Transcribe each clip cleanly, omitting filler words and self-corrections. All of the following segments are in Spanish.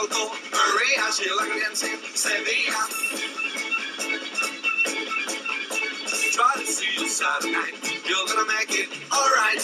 con Maria, she like dancing Sevilla. Try to see you Saturday night, you're gonna make it alright.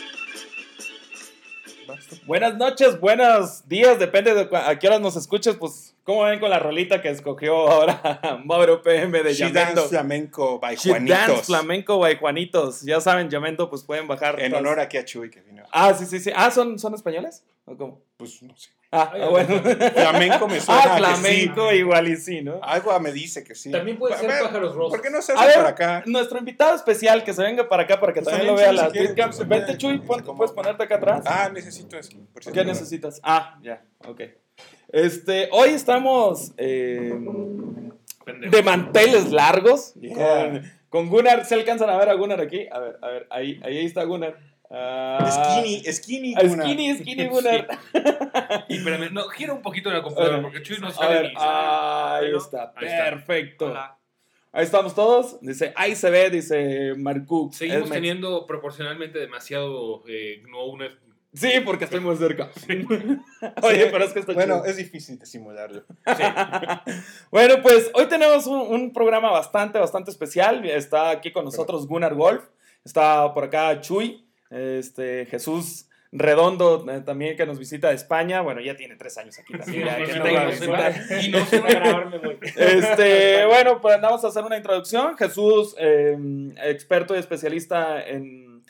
Buenas noches, buenos días, depende de a qué horas nos escuches, pues, ¿cómo ven con la rolita que escogió ahora Mauro PM de She Yamendo? Dance Flamenco by She Juanitos. Dance Flamenco by Juanitos. Ya saben, Yamendo, pues pueden bajar. En honor aquí a Chuy que vino. Ah, sí. Ah, ¿son españoles? ¿O cómo? Pues no sé. Bueno. Flamenco me suena Ah, que flamenco sí. igual y sí, ¿no? Algo me dice que sí. También puede ser pájaros rosas. ¿Por qué no se A hace ver, para acá? nuestro invitado especial que se venga para acá para que Pues también lo también, vea Chuy, la si quieres, Tweetcam. se Vente, puede, Chuy, se acomoda. puedes ponerte acá atrás. Necesito eso. Por si ¿Qué no. necesitas? Ya, ok. Hoy estamos de manteles largos Yeah. con Gunnar. ¿Se alcanzan a ver a Gunnar aquí? A ver, ahí está Gunnar. Skinny Gunnar. Skinny Gunnar. Y espérame, no, gira un poquito la computadora porque Chuy no A sabe ver, ni. ahí está, Ahí está. perfecto. Hola. Ahí estamos todos. Dice, ahí se ve, dice Marcú. Seguimos teniendo proporcionalmente demasiado no una. Sí, porque estoy muy cerca. Oye, pero es que está Bueno, chido. es difícil de simularlo. Bueno, pues hoy tenemos un programa bastante especial. Está aquí con nosotros Gunnar Wolf. Está por acá Chuy. Jesús Redondo también que nos visita de España. Bueno, ya tiene 3 años aquí también. Ya que nos va a visitar. Y no se va a grabar, me voy. Bueno, pues vamos a hacer una introducción. Jesús, experto y especialista en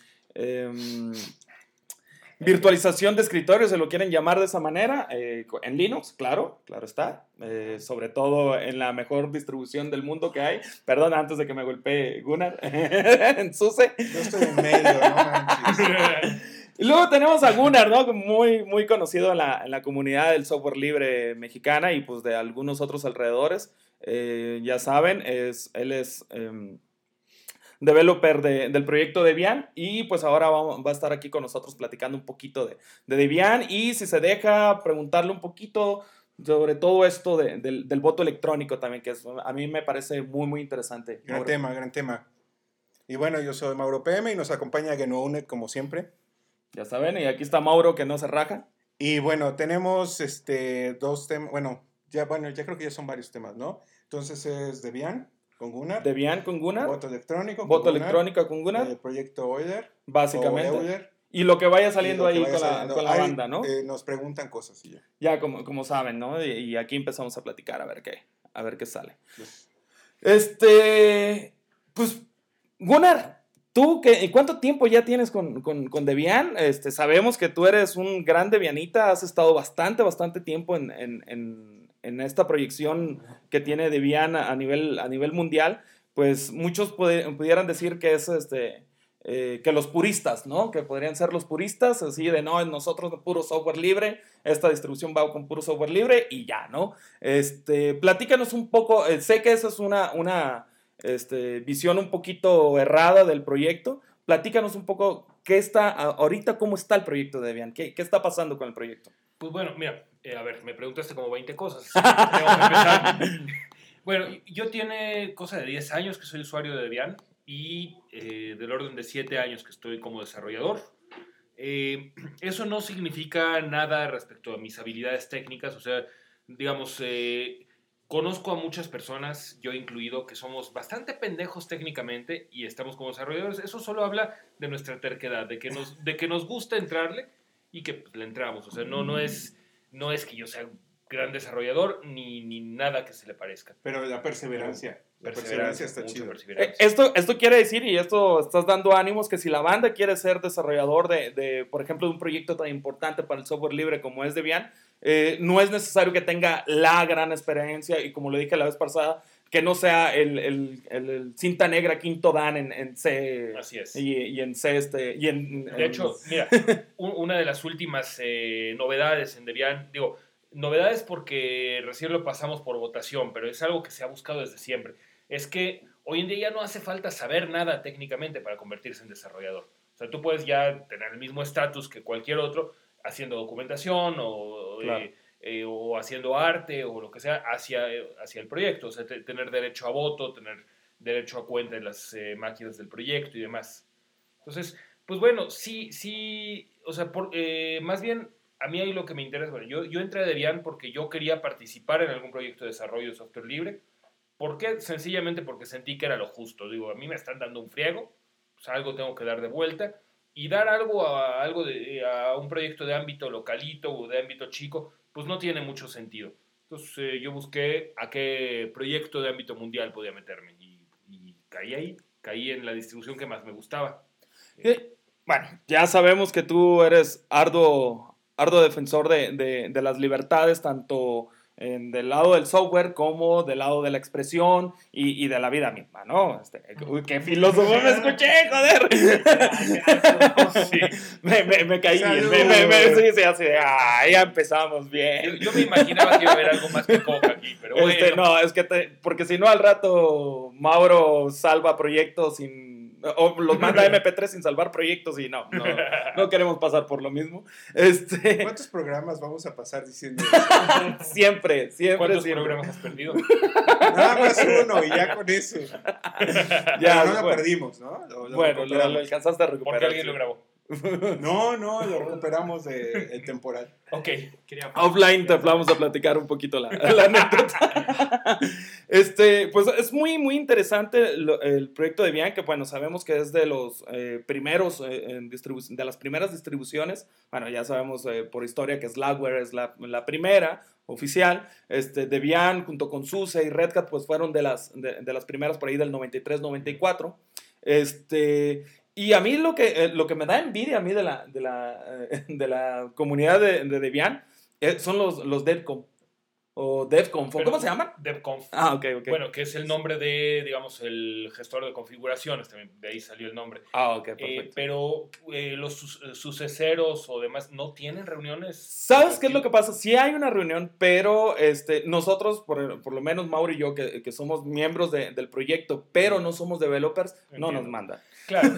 virtualización de escritorios, se lo quieren llamar de esa manera, en Linux, claro está, sobre todo en la mejor distribución del mundo que hay. Perdón, antes de que me golpee Gunnar, en SUSE. Yo estoy en medio, ¿no? Y luego tenemos a Gunnar, ¿no? Muy conocido en la comunidad del software libre mexicana y pues de algunos otros alrededores. Ya saben, él es developer del proyecto Debian y pues ahora va a estar aquí con nosotros platicando un poquito de Debian y si se deja preguntarle un poquito sobre todo esto del voto electrónico también, que a mí me parece muy interesante. Gran tema. Y bueno, yo soy Mauro PM y nos acompaña GNU.NET como siempre. Ya saben, y aquí está Mauro que no se raja. Y bueno, tenemos 2 temas, bueno, ya creo que ya son varios temas, ¿no? Entonces es Debian con Gunnar. Debian con Gunnar. Voto electrónico con Gunnar. El proyecto Euler. Básicamente. Euler, y lo que vaya saliendo ahí vaya con saliendo. la banda, ¿no? Nos preguntan cosas y ya. Ya como saben, ¿no? Y aquí empezamos a platicar a ver qué sale. Yes. Pues, Gunnar, ¿tú cuánto tiempo ya tienes con Debian? Sabemos que tú eres un gran debianita, has estado bastante tiempo en esta proyección que tiene Debian a nivel mundial. Pues muchos pudieran decir que es que los puristas, ¿no? Que podrían ser los puristas, así de no, nosotros de puro software libre, esta distribución va con puro software libre y ya, ¿no? Platícanos un poco, sé que esa es una visión un poquito errada del proyecto. Platícanos un poco ahorita cómo está el proyecto de Debian, qué está pasando con el proyecto. Pues bueno, mira, a ver, me preguntaste como 20 cosas. Tengo que empezar. Bueno, yo tiene cosa de 10 años que soy usuario de Debian y del orden de 7 años que estoy como desarrollador. Eso no significa nada respecto a mis habilidades técnicas, o sea, digamos, conozco a muchas personas, yo incluido, que somos bastante pendejos técnicamente y estamos como desarrolladores. Eso solo habla de nuestra terquedad, de que nos gusta entrarle y que pues, le entramos. O sea, no es que yo sea gran desarrollador ni nada que se le parezca. Pero la perseverancia. La perseverancia está chido. Esto quiere decir, y esto estás dando ánimos, que si la banda quiere ser desarrollador por ejemplo, de un proyecto tan importante para el software libre como es Debian, no es necesario que tenga la gran experiencia y como lo dije la vez pasada, que no sea el cinta negra quinto dan en C. Así es. Y en C. De hecho, mira, una de las últimas novedades en Debian, novedades porque recién lo pasamos por votación, pero es algo que se ha buscado desde siempre. Es que hoy en día ya no hace falta saber nada técnicamente para convertirse en desarrollador. O sea, tú puedes ya tener el mismo estatus que cualquier otro haciendo documentación o haciendo arte o lo que sea hacia el proyecto. O sea, tener derecho a voto, tener derecho a cuenta en las máquinas del proyecto y demás. Entonces, pues bueno, sí, o sea, más bien a mí ahí lo que me interesa, bueno, yo entré a Debian porque yo quería participar en algún proyecto de desarrollo de software libre. ¿Por qué? Sencillamente porque sentí que era lo justo. Digo, a mí me están dando un friego, pues algo tengo que dar de vuelta, y dar algo a un proyecto de ámbito localito o de ámbito chico, pues no tiene mucho sentido. Entonces yo busqué a qué proyecto de ámbito mundial podía meterme y caí ahí, caí en la distribución que más me gustaba. Bueno, ya sabemos que tú eres arduo defensor de las libertades, tanto del lado del software como del lado de la expresión y de la vida misma, ¿no? Uy, qué filósofo me escuché, joder. Sí. Me caí Salud. bien, sí, así de, ya empezamos bien. Yo me imaginaba que iba a haber algo más que coca aquí, pero bueno. No, es que porque si no al rato Mauro salva proyectos o los manda a MP3 sin salvar proyectos y no queremos pasar por lo mismo. ¿Cuántos programas vamos a pasar diciendo Siempre. ¿Cuántos programas has perdido? Nada más uno y ya con eso. Ya, Pero no lo perdimos, ¿no? Lo alcanzaste a recuperar. Porque alguien lo grabó. No, lo recuperamos el temporal. Ok. Offline te vamos a platicar un poquito la anécdota. Pues es muy, muy interesante el proyecto de Debian, que bueno, sabemos que es de los primeros, de las primeras distribuciones. Bueno, ya sabemos por historia que Slackware es la primera oficial. Debian junto con SUSE y Red Hat pues fueron de las primeras por ahí del 93-94. Y a mí lo que me da envidia a mí de la comunidad de Debian son los DevConf o DevConf. ¿Cómo se llaman? DevConf. Ok. Bueno, que es el nombre de, digamos, el gestor de configuraciones, también de ahí salió el nombre. Ok, perfecto. Pero los suceseros o demás no tienen reuniones. ¿Sabes qué es lo que pasa? Sí hay una reunión, pero nosotros, por lo menos Mauro y yo, que somos miembros del proyecto, pero no somos developers, no nos manda. Claro.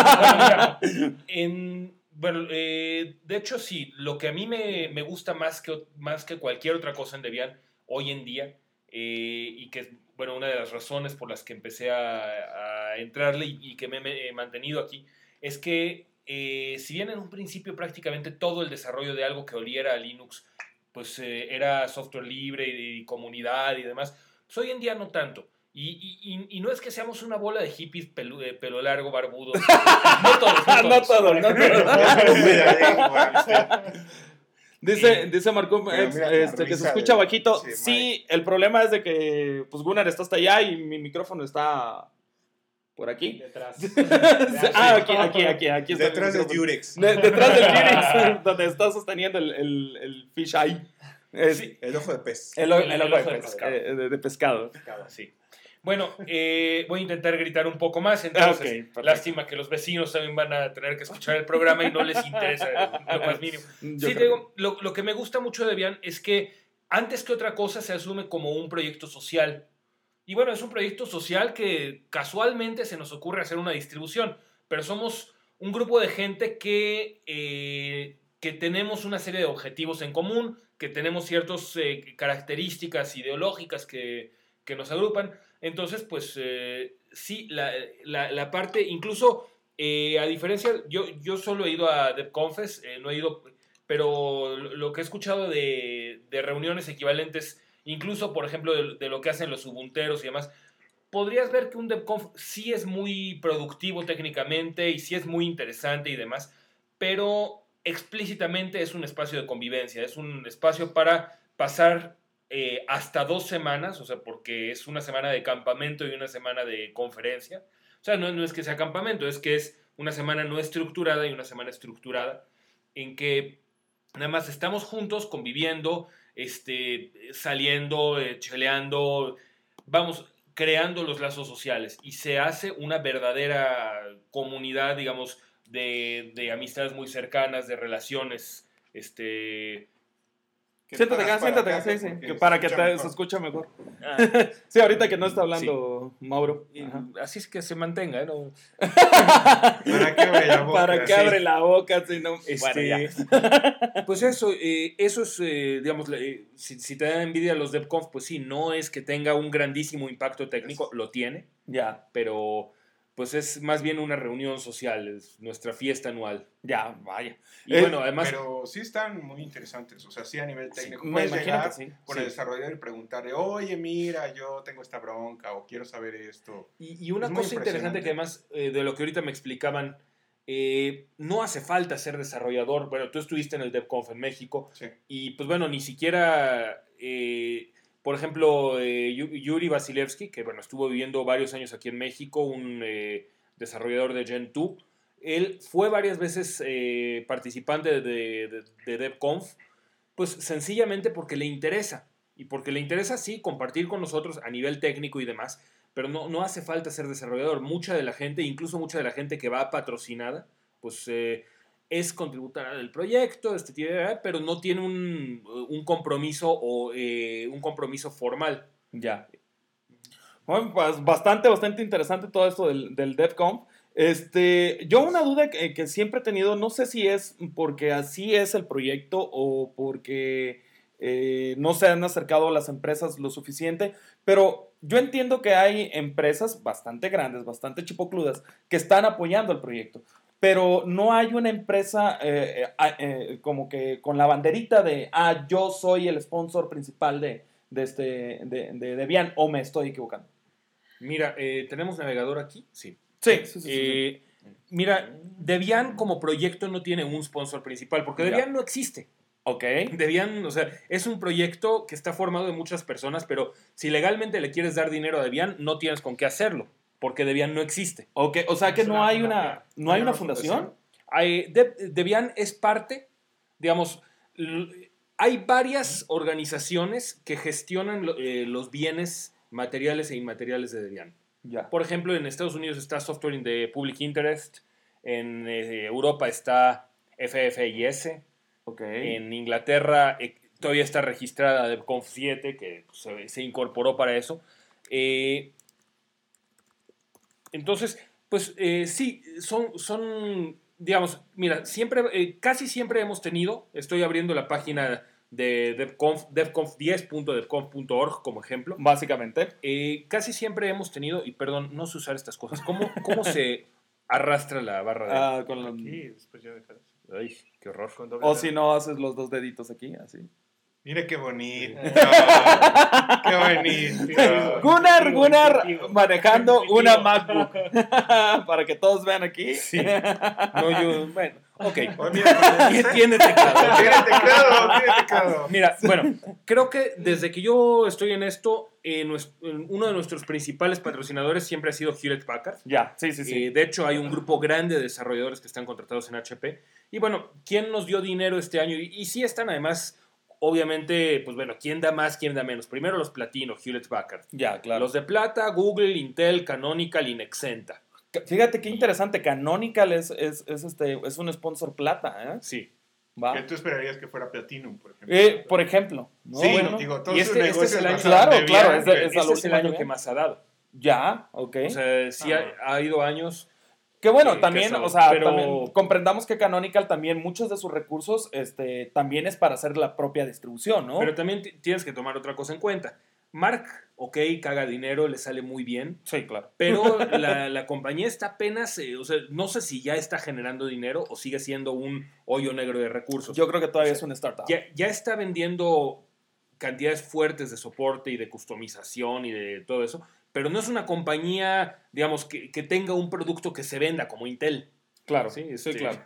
Bueno, de hecho sí, lo que a mí me gusta más que cualquier otra cosa en Debian hoy en día, y que es bueno, una de las razones por las que empecé a entrarle y que me he mantenido aquí, es que si bien en un principio prácticamente todo el desarrollo de algo que oliera a Linux pues era software libre y comunidad y demás, pues hoy en día no tanto. Y no es que seamos una bola de hippies pelo largo, barbudo. No todos. Dice Marco que se escucha bajito. Sí, el problema es de que pues Gunnar está hasta allá y mi micrófono está por aquí. Detrás. Aquí está. Detrás del Durex. Detrás del Durex, donde está sosteniendo el fish eye. Sí, el ojo de pez. El ojo de pescado. Sí. Bueno, voy a intentar gritar un poco más, entonces lástima que los vecinos también van a tener que escuchar el programa y no les interesa lo más mínimo. Sí, te digo, lo que me gusta mucho de Debian es que antes que otra cosa se asume como un proyecto social. Y bueno, es un proyecto social que casualmente se nos ocurre hacer una distribución, pero somos un grupo de gente que tenemos una serie de objetivos en común, que tenemos ciertas características ideológicas que nos agrupan. Entonces, pues sí, la parte, incluso a diferencia, yo solo he ido a DevConfes, no he ido, pero lo que he escuchado de reuniones equivalentes, incluso por ejemplo de lo que hacen los ubunteros y demás, podrías ver que un DevConf sí es muy productivo técnicamente y sí es muy interesante y demás, pero explícitamente es un espacio de convivencia, es un espacio para pasar hasta 2 semanas, o sea, porque es una semana de campamento y una semana de conferencia. O sea, no es que sea campamento, es que es una semana no estructurada y una semana estructurada, en que nada más estamos juntos, conviviendo, saliendo, cheleando, vamos, creando los lazos sociales. Y se hace una verdadera comunidad, digamos, de amistades muy cercanas, de relaciones, Siéntate acá, sí, que para que se escuche mejor. Sí, ahorita que no está hablando Mauro. Así es que se mantenga, ¿no? ¿Para qué abre la boca? ¿Para qué abre la boca? Si no? Bueno, ya. Pues eso es, digamos, si te da envidia los DevConf, pues sí, no es que tenga un grandísimo impacto técnico, lo tiene, ya, pero pues es más bien una reunión social, es nuestra fiesta anual. Ya, vaya. Y bueno, además... Pero sí están muy interesantes, o sea, sí a nivel técnico. me Puedes imagino llegar que sí. con Sí. el desarrollador y preguntarle, oye, mira, yo tengo esta bronca o quiero saber esto. Y una Es muy cosa interesante que además de lo que ahorita me explicaban, no hace falta ser desarrollador. Bueno, tú estuviste en el DevConf en México Sí. y pues bueno, ni siquiera, por ejemplo, Yuri Vasilevsky, que bueno, estuvo viviendo varios años aquí en México, un desarrollador de Gen 2, él fue varias veces participante de DevConf, pues sencillamente porque le interesa. Y porque le interesa, sí, compartir con nosotros a nivel técnico y demás, pero no hace falta ser desarrollador. Mucha de la gente, incluso mucha de la gente que va patrocinada, pues es contributora del proyecto, pero no tiene un compromiso o un compromiso formal. Ya. Bueno, pues bastante interesante todo esto del DevConf. Yo una duda que siempre he tenido, no sé si es porque así es el proyecto o porque no se han acercado a las empresas lo suficiente, pero yo entiendo que hay empresas bastante grandes, bastante chipocludas, que están apoyando el proyecto, pero no hay una empresa como que con la banderita de, yo soy el sponsor principal de Debian, o me estoy equivocando. Mira, ¿tenemos navegador aquí? Sí. Sí. Mira, Debian como proyecto no tiene un sponsor principal, porque Debian no existe. Ok. Debian, o sea, es un proyecto que está formado de muchas personas, pero si legalmente le quieres dar dinero a Debian, no tienes con qué hacerlo, porque Debian no existe. Ok, o sea que no hay una fundación. Debian es parte, digamos, hay varias organizaciones que gestionan los bienes materiales e inmateriales de Debian. Ya. Por ejemplo, en Estados Unidos está Software in the Public Interest, en Europa está FFIS, Okay. En Inglaterra todavía está registrada DevConf 7, que se incorporó para eso. Entonces, pues sí, son, digamos, mira, casi siempre hemos tenido, estoy abriendo la página de DevConf, devconf10.devconf.org como ejemplo. Básicamente. Casi siempre hemos tenido, y perdón, no sé usar estas cosas, ¿cómo se arrastra la barra de... Con Aquí, después ya dejarás. Ay, qué horror. O si no, haces los dos deditos aquí, así. Mira qué bonito. Qué bonito. Gunnar manejando una MacBook. Para que todos vean aquí. Sí. No, bueno, ok. Oh, mira, Tiene teclado. tiene teclado. Mira, bueno, creo que desde que yo estoy en esto, uno de nuestros principales patrocinadores siempre ha sido Hewlett Packard. Ya, sí. De hecho, hay un grupo grande de desarrolladores que están contratados en HP. Y bueno, ¿quién nos dio dinero este año? Y sí están además, obviamente, pues bueno, ¿quién da más, quién da menos? Primero los platino, Hewlett Packard. Ya, claro. Los de plata, Google, Intel, Canonical y Nexenta. Fíjate qué interesante. Canonical es un sponsor plata, ¿eh? Sí. Va. Que tú esperarías que fuera Platinum, por ejemplo. Por ejemplo. ¿no? Sí, Bueno, digo, todos y sus este negocios es el año- basados en claro, Debian, es Este es el año que más ha dado. Ya, ok. O sea, sí ha ido años. Que bueno, que también, eso, o sea, pero- también comprendamos que Canonical también, muchos de sus recursos, también es para hacer la propia distribución, ¿no? Pero también tienes que tomar otra cosa en cuenta. Mark, ok, caga dinero, le sale muy bien, Sí, claro. pero la compañía está apenas, o sea, no sé si ya está generando dinero o sigue siendo un hoyo negro de recursos. Yo creo que todavía O sea, es una startup. Ya está vendiendo cantidades fuertes de soporte y de customización y de todo eso, pero no es una compañía, digamos, que tenga un producto que se venda como Intel. Claro, Sí, claro.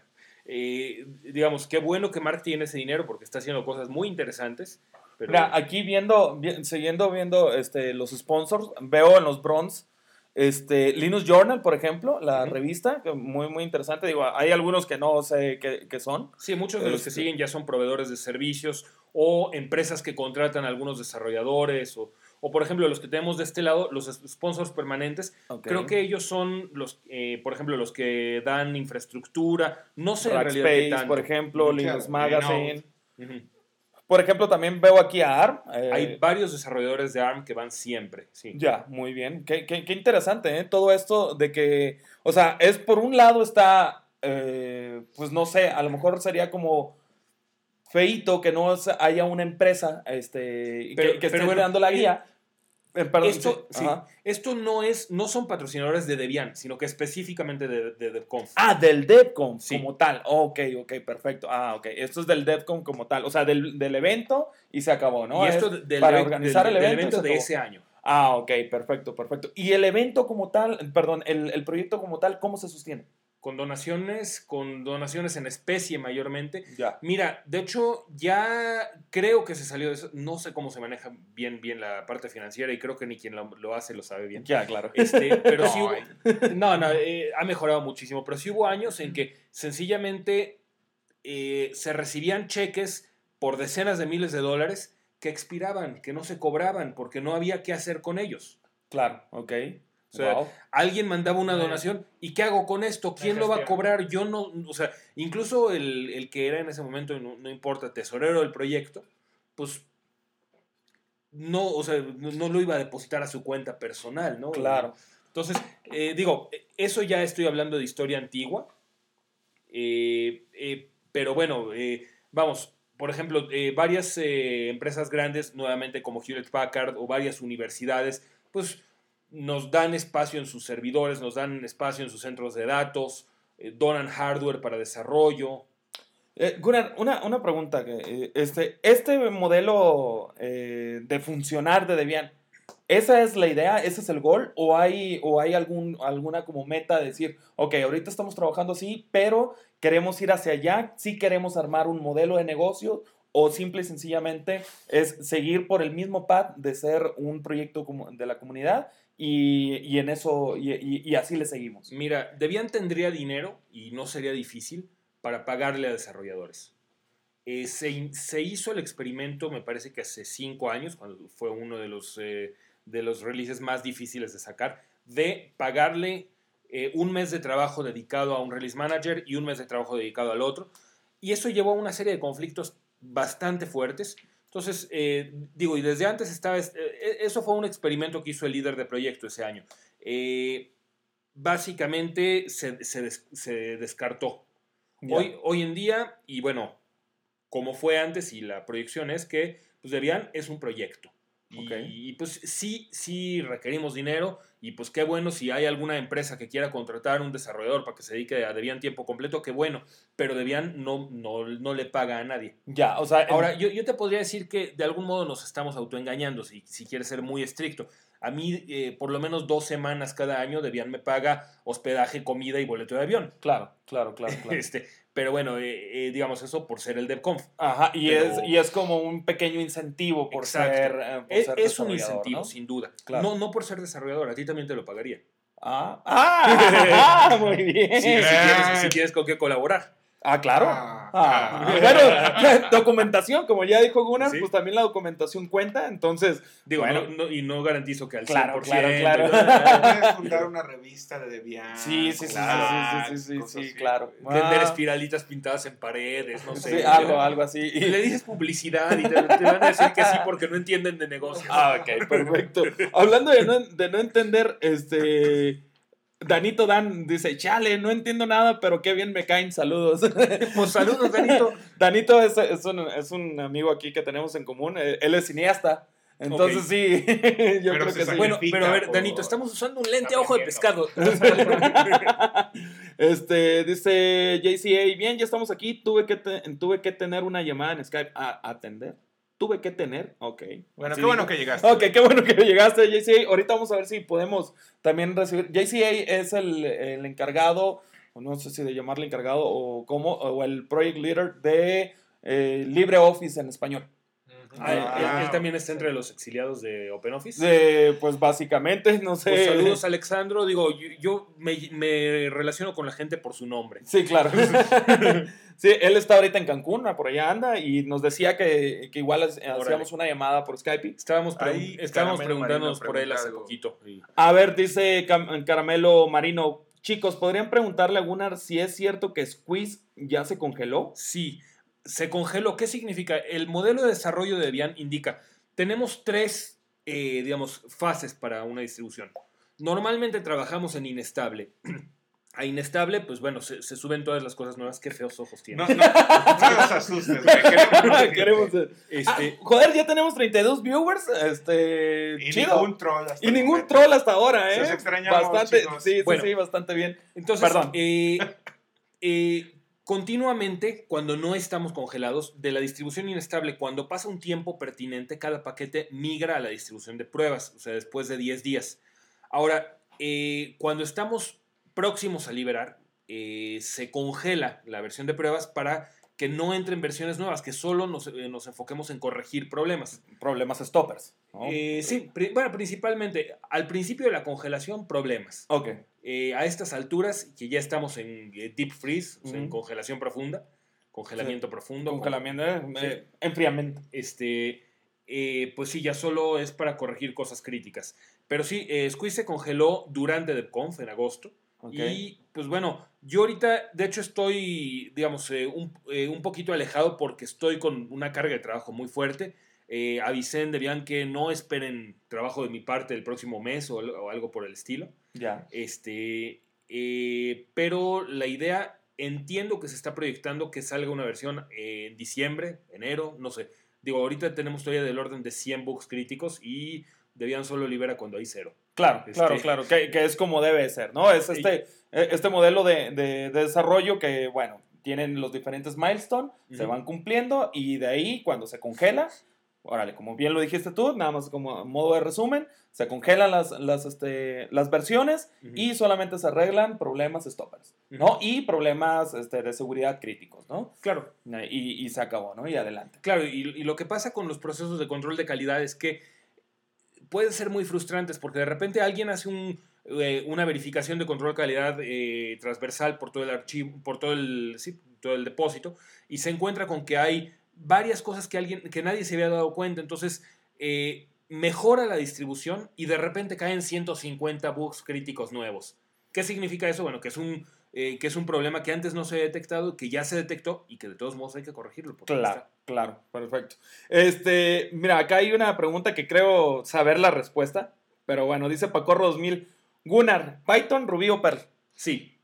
Digamos, qué bueno que Mark tiene ese dinero porque está haciendo cosas muy interesantes. Pero... Mira, aquí siguiendo viendo los sponsors, veo en los bronze Linux Journal, por ejemplo, la revista, que muy, muy interesante. Digo, hay algunos que no sé qué son. Sí, muchos de los que siguen ya son proveedores de servicios o empresas que contratan a algunos desarrolladores o por ejemplo, los que tenemos de este lado, los sponsors permanentes, Okay. creo que ellos son los, por ejemplo, los que dan infraestructura, no sé en realidad qué Rackspace, tanto. por ejemplo, Claro, Linux Magazine. Ujú. Por ejemplo, también veo aquí a ARM. Hay varios desarrolladores de ARM que van siempre, sí. Ya, muy bien. Qué interesante, ¿eh? Todo esto de que, o sea, es por un lado está, pues no sé, a lo mejor sería como feíto que no haya una empresa que esté bueno, dando la guía. Perdón, Esto, sí. sí, Ajá. esto no son patrocinadores de Debian, sino que específicamente de DevConf. Ah, del DevCon Sí. como tal. Ok, perfecto. Ah, ok. Esto es del DevCon como tal. O sea, del evento y se acabó, ¿no? Y esto Es para organizar el del evento. y evento se de acabó. ese año. Ah, ok, perfecto. Y el evento como tal, perdón, el proyecto como tal, ¿cómo se sostiene? Con donaciones en especie mayormente. Ya. Mira, de hecho, ya creo que se salió de eso. No sé cómo se maneja bien la parte financiera y creo que ni quien lo hace lo sabe bien. Ya, claro. Pero No, sí hubo, ha mejorado muchísimo, pero sí hubo años en que sencillamente se recibían cheques por decenas de miles de dólares que expiraban, que no se cobraban porque no había qué hacer con ellos. Claro, ok. O sea, Wow. alguien mandaba una donación y ¿qué hago con esto? ¿Quién lo va a cobrar? Yo no, o sea, incluso el que era en ese momento, no importa, tesorero del proyecto, pues no, o sea, no lo iba a depositar a su cuenta personal, ¿no? Claro. Entonces, eso ya estoy hablando de historia antigua, pero bueno, vamos, por ejemplo, varias empresas grandes, nuevamente como Hewlett Packard o varias universidades, pues nos dan espacio en sus servidores, nos dan espacio en sus centros de datos, donan hardware para desarrollo. Gunnar, una pregunta. Este modelo de funcionar de Debian, ¿esa es la idea? ¿Ese es el gol? ¿O hay alguna como meta de decir, ok, ahorita estamos trabajando así, pero queremos ir hacia allá, sí queremos armar un modelo de negocio, o simple y sencillamente es seguir por el mismo path de ser un proyecto de la comunidad y en eso, y así le seguimos? Mira, Debian tendría dinero y no sería difícil para pagarle a desarrolladores. Se hizo el experimento, me parece que hace 5 años, cuando fue uno de los releases más difíciles de sacar, de pagarle un mes de trabajo dedicado a un release manager y un mes de trabajo dedicado al otro. Y eso llevó a una serie de conflictos bastante fuertes. Entonces, y desde antes estaba, eso fue un experimento que hizo el líder de proyecto ese año. Básicamente se descartó. Ya. Hoy en día, y bueno, como fue antes y la proyección es que pues Debian es un proyecto. Y pues sí requerimos dinero y pues qué bueno si hay alguna empresa que quiera contratar un desarrollador para que se dedique a Debian tiempo completo, qué bueno, pero Debian no le paga a nadie. Ya, o sea, Ahora, yo te podría decir que de algún modo nos estamos autoengañando, si quieres ser muy estricto. A mí, por lo menos 2 semanas cada año, Debian me paga hospedaje, comida y boleto de avión. Claro. Pero bueno, digamos eso por ser el DevConf. Ajá, Pero- es como un pequeño incentivo por Exacto. ser, Es un desarrollador, incentivo, ¿no? sin duda. Claro. No por ser desarrollador, a ti también te lo pagaría. Muy bien. Si tienes con qué colaborar. Claro. Ah. Bueno, documentación, como ya dijo Gunnar, Sí. pues también la documentación cuenta, entonces, Digo, bueno, y no garantizo que al Claro, 100%. claro. Puedes fundar una revista de Debian. sí, cosas así. claro. Vender espiralitas pintadas en paredes, no sé. Sí, algo así. Y le dices publicidad y te van a decir que sí porque no entienden de negocios. Ok, perfecto. Hablando de no entender, Danito Dan dice, chale, no entiendo nada, pero qué bien me caen, saludos. Pues saludos, Danito. Danito es un amigo aquí que tenemos en común, él es cineasta, entonces Ok. sí, yo Pero creo se que sí. Bueno, pero a ver, por- Danito, estamos usando un lente a ojo de pescado. Dice JCA, bien, ya estamos aquí, tuve que tener una llamada en Skype a atender. Tuve que tener, ok. Bueno, Así qué bueno dijo. que llegaste. Ok, qué bueno que llegaste, JCA. Ahorita vamos a ver si podemos también recibir. JCA es el encargado, o no sé si de llamarle encargado o cómo, o el project leader de LibreOffice en español. Él también está entre los exiliados de OpenOffice. Pues básicamente, no sé. Pues saludos, Alexandro. Digo, yo me relaciono con la gente por su nombre. Sí, claro. Sí, él está ahorita en Cancún, por allá anda, y nos decía que igual hacíamos una llamada por Skype. Estábamos Ahí, preguntándonos Caramelo por él Marino hace pregunta poquito. A ver, dice Caramelo Marino, chicos, ¿podrían preguntarle a Gunnar si es cierto que Squeeze ya se congeló? Sí, se congeló. ¿Qué significa? El modelo de desarrollo de Debian indica, tenemos 3, fases para una distribución. Normalmente trabajamos en inestable. a inestable, pues bueno, se suben todas las cosas nuevas. Qué feos ojos No, tienes. no nos asustes, güey. Queremos, joder, ya tenemos 32 viewers. Y Chido. ningún troll hasta Y el ningún momento. troll hasta ahora, ¿eh? Los extrañamos, Bastante, chicos. sí, Bueno. sí, bastante bien. Entonces, Perdón. continuamente, cuando no estamos congelados, de la distribución inestable, cuando pasa un tiempo pertinente, cada paquete migra a la distribución de pruebas, o sea, después de 10 días. Ahora, cuando estamos próximos a liberar, se congela la versión de pruebas para que no entren versiones nuevas, que solo nos enfoquemos en corregir problemas. Problemas stoppers, ¿no? Sí, bueno, principalmente, al principio de la congelación, problemas. Ok. A estas alturas, que ya estamos en deep freeze, o sea, en Ujú. congelación profunda, congelamiento profundo. Congelamiento, Sí. enfriamiento. Pues sí, ya solo es para corregir cosas críticas. Pero sí, Squeeze se congeló durante DevConf en agosto. Ok. Y pues bueno, yo ahorita de hecho estoy, digamos, un poquito alejado porque estoy con una carga de trabajo muy fuerte. Avisé en Debian que no esperen trabajo de mi parte el próximo mes o algo por el estilo. Ya. Pero la idea, entiendo que se está proyectando que salga una versión en diciembre, enero, no sé. Digo, ahorita tenemos todavía del orden de 100 bugs críticos y Debian solo libera cuando hay 0. Claro, claro. Que es como debe ser, ¿no? Es este modelo de desarrollo que, bueno, tienen los diferentes milestones, se van cumpliendo y de ahí, cuando se congela, órale, como bien lo dijiste tú, nada más como modo de resumen, se congelan las versiones y solamente se arreglan problemas stoppers, ¿no? Y problemas de seguridad críticos, ¿no? Claro. Y se acabó, ¿no? Y adelante. Claro, y lo que pasa con los procesos de control de calidad es que pueden ser muy frustrantes porque de repente alguien hace una verificación de control de calidad transversal por todo el archivo, por todo el depósito, y se encuentra con que hay varias cosas que nadie se había dado cuenta. Entonces mejora la distribución y de repente caen 150 bugs críticos nuevos. ¿Qué significa eso? Bueno, que es un problema que antes no se había detectado, que ya se detectó y que de todos modos hay que corregirlo. Claro, perfecto. Mira, acá hay una pregunta que creo saber la respuesta, pero bueno, dice Pacorro 2000, Gunnar, ¿Python, Ruby o Perl? Sí.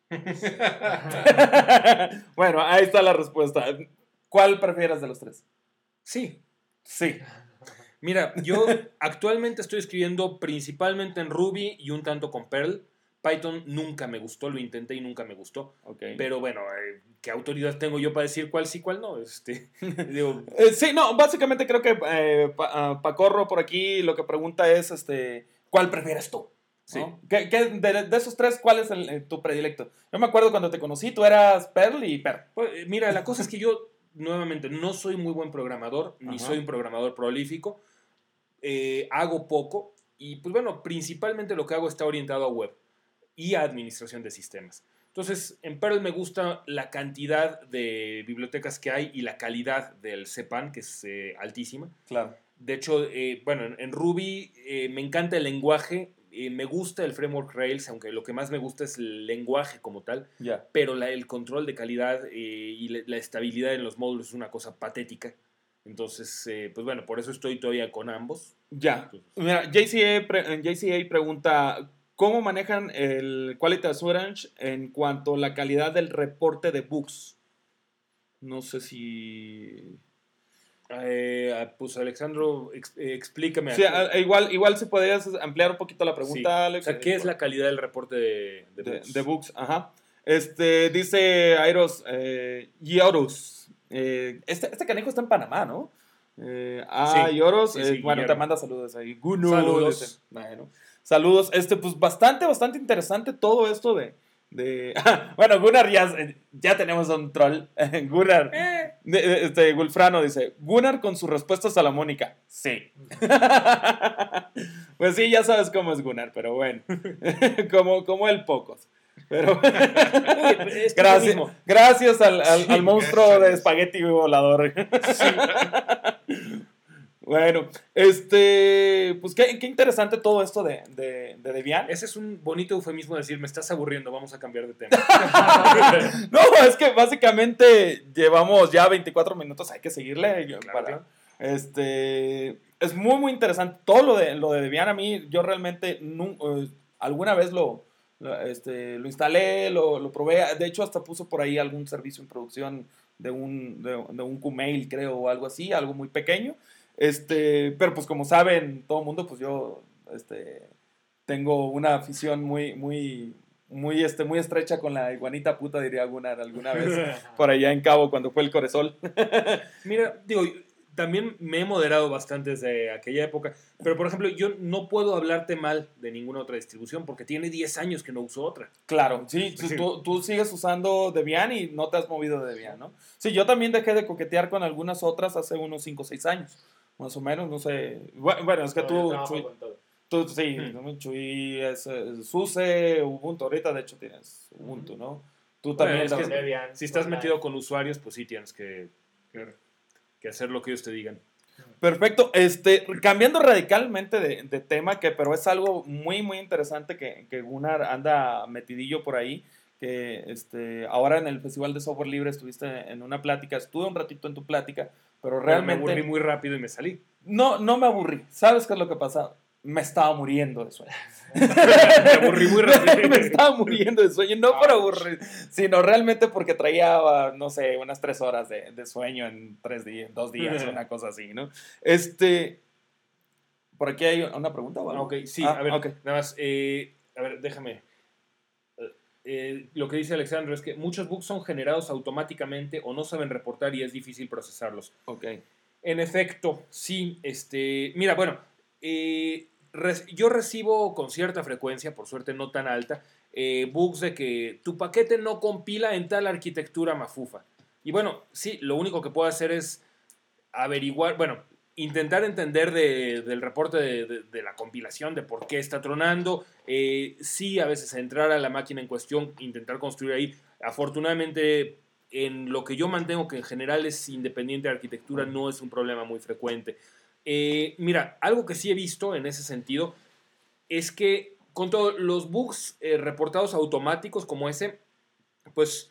Bueno, ahí está la respuesta. ¿Cuál prefieres de los tres? Sí. Mira, yo actualmente estoy escribiendo principalmente en Ruby y un tanto con Perl. Python nunca me gustó, lo intenté y nunca me gustó. Okay. Pero bueno, ¿qué autoridad tengo yo para decir cuál sí, cuál no? Digo, sí, no, básicamente creo que Pacorro por aquí lo que pregunta es, ¿cuál prefieres tú? Sí. ¿No? De esos tres, ¿cuál es tu predilecto? Yo me acuerdo cuando te conocí, tú eras Perl y Perl. Pues, mira, la cosa es que yo, nuevamente, no soy muy buen programador, ni soy un programador prolífico. Hago poco y, pues bueno, principalmente lo que hago está orientado a web y a administración de sistemas. Entonces, en Perl me gusta la cantidad de bibliotecas que hay y la calidad del CPAN, que es altísima. Claro. De hecho, en Ruby me encanta el lenguaje, me gusta el framework Rails, aunque lo que más me gusta es el lenguaje como tal, pero el control de calidad y la estabilidad en los módulos es una cosa patética. Entonces, pues bueno, por eso estoy todavía con ambos. Ya. Mira, JCA pregunta, ¿cómo manejan el Quality Assurance en cuanto a la calidad del reporte de bugs? No sé si... Pues Alexandro, explícame. Sí, igual si podrías ampliar un poquito la pregunta, sí. Alex. O sea, ¿qué es la calidad del reporte de bugs? De bugs, ajá. Dice Airos, Yoros. Este canejo está en Panamá, ¿no? Sí. Yoros, Sí, bueno, te manda saludos ahí. Saludos. Dice, bueno, saludos. Pues bastante interesante todo esto de bueno, Gunnar ya tenemos un troll. Gunnar, Gulfrano dice, Gunnar con su respuesta salomónica. Sí. Pues sí, ya sabes cómo es Gunnar, pero bueno. como el pocos. Pero gracias al monstruo de espagueti volador. Sí. Bueno, pues qué interesante todo esto de Debian. Ese es un bonito eufemismo de decir, me estás aburriendo, vamos a cambiar de tema. No, es que básicamente llevamos ya 24 minutos, hay que seguirle. Claro. Es muy interesante todo lo de Debian. A mí, yo realmente alguna vez lo Lo instalé, lo probé. De hecho, hasta puso por ahí algún servicio en producción de un Qmail, creo, o algo así, algo muy pequeño. Pero pues como saben todo el mundo, pues yo tengo una afición muy estrecha con la iguanita puta, diría Gunnar alguna vez por allá en Cabo cuando fue el Coresol. Mira, digo, también me he moderado bastante desde aquella época, pero por ejemplo, yo no puedo hablarte mal de ninguna otra distribución porque tiene 10 años que no uso otra. Claro, sí, tú sigues usando Debian y no te has movido de Debian, ¿no? Sí, yo también dejé de coquetear con algunas otras hace unos 5 o 6 años, más o menos, no sé. Bueno, es que tú sí, Chuy es SUSE, Ubuntu, ahorita de hecho tienes Ubuntu, ¿no? Tú Bueno, también. es que Debian, si estás online. metido con usuarios, pues sí tienes que hacer lo que ellos te digan. Perfecto. Cambiando radicalmente de tema, pero es algo muy, muy interesante que Gunnar anda metidillo por ahí, que ahora en el Festival de Software Libre estuviste en una plática, estuve un ratito en tu plática, pero realmente... Pero me aburrí muy rápido y me salí. No me aburrí. ¿Sabes qué es lo que pasa? Me estaba muriendo de sueño. Me aburrí muy rápido. Me estaba muriendo de sueño, no por aburrir, sino realmente porque traía, no sé, unas 3 horas de sueño en 2 días, una cosa así, ¿no? Por aquí hay una pregunta, ¿o algo? Ok, sí, a ver, ok. nada más, a ver, déjame. Lo que dice Alexandro es que muchos bugs son generados automáticamente o no saben reportar y es difícil procesarlos. Ok. En efecto, sí, mira, bueno, yo recibo con cierta frecuencia, por suerte no tan alta, bugs de que tu paquete no compila en tal arquitectura mafufa. Y bueno, sí, lo único que puedo hacer es averiguar, bueno, intentar entender del reporte de la compilación, de por qué está tronando. Sí, a veces entrar a la máquina en cuestión, intentar construir ahí. Afortunadamente, en lo que yo mantengo, que en general es independiente de arquitectura, no es un problema muy frecuente. Mira, algo que sí he visto en ese sentido es que con todos los bugs reportados automáticos como ese, pues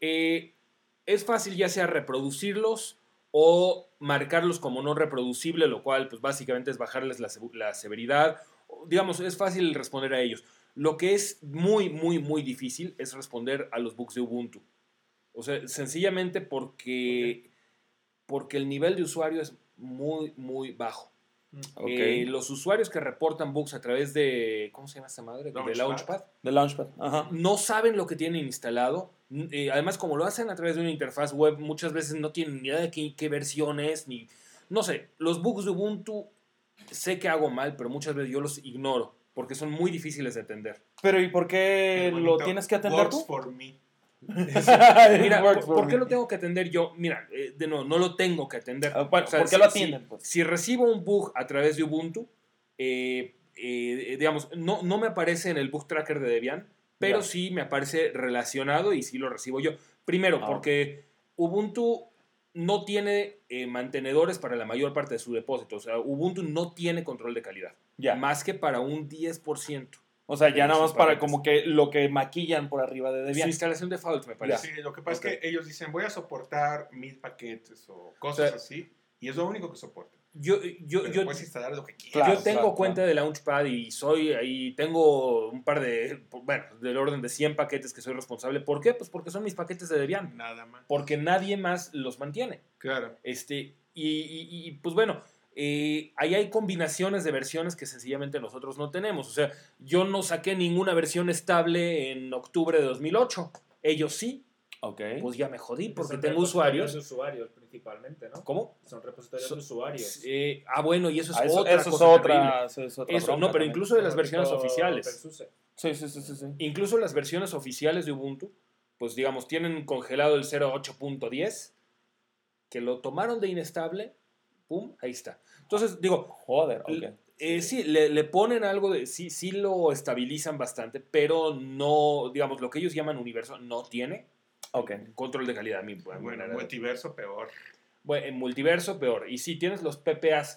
es fácil ya sea reproducirlos o marcarlos como no reproducible, lo cual pues básicamente es bajarles la severidad. Digamos, es fácil responder a ellos. Lo que es muy, muy, muy difícil es responder a los bugs de Ubuntu. O sea, sencillamente porque el nivel de usuario es muy, muy bajo. Okay. Los usuarios que reportan bugs a través de, ¿cómo se llama esta madre? De Launchpad. De Launchpad, ajá. No saben lo que tienen instalado. Además, como lo hacen a través de una interfaz web, muchas veces no tienen ni idea de qué versión es, ni... No sé, los bugs de Ubuntu sé que hago mal, pero muchas veces yo los ignoro, porque son muy difíciles de entender. Pero ¿y por qué lo tienes que atender Works tú? for me. Mira, ¿por qué lo tengo que atender yo? Mira, de nuevo, no lo tengo que atender. Bueno, ¿por qué lo atienden? Pues? Si recibo un bug a través de Ubuntu, digamos, no me aparece en el bug tracker de Debian, pero sí me aparece relacionado y sí lo recibo yo. Primero, porque Ubuntu no tiene mantenedores para la mayor parte de su depósito. O sea, Ubuntu no tiene control de calidad. Más que para un 10%. O sea, ya nada más para como que lo que maquillan por arriba de Debian. Su instalación default, me parece. Sí, lo que pasa es que ellos dicen, voy a soportar 1000 paquetes o cosas así, y es lo único que soportan. Yo puedes instalar lo que quieras. Yo tengo cuenta de Launchpad y tengo un par de, bueno, del orden de 100 paquetes que soy responsable. ¿Por qué? Pues porque son mis paquetes de Debian. Nada más. Porque nadie más los mantiene. Claro. Y pues bueno, ahí hay combinaciones de versiones que sencillamente nosotros no tenemos. O sea, yo no saqué ninguna versión estable en octubre de 2008. Ellos sí. Pues ya me jodí porque tengo usuarios. Principalmente, ¿no? ¿Cómo? Son repositorios de usuarios. Bueno, y eso es otra. No, pero incluso de las versiones oficiales. Sí. Incluso las versiones oficiales de Ubuntu, pues digamos, tienen congelado el 0.8.10, que lo tomaron de inestable, pum, ahí está. Entonces, digo, joder, sí, le ponen algo de, sí lo estabilizan bastante, pero no, digamos, lo que ellos llaman universo no tiene control de calidad. Bueno, multiverso peor. Bueno, en multiverso peor. Y sí, tienes los PPAs.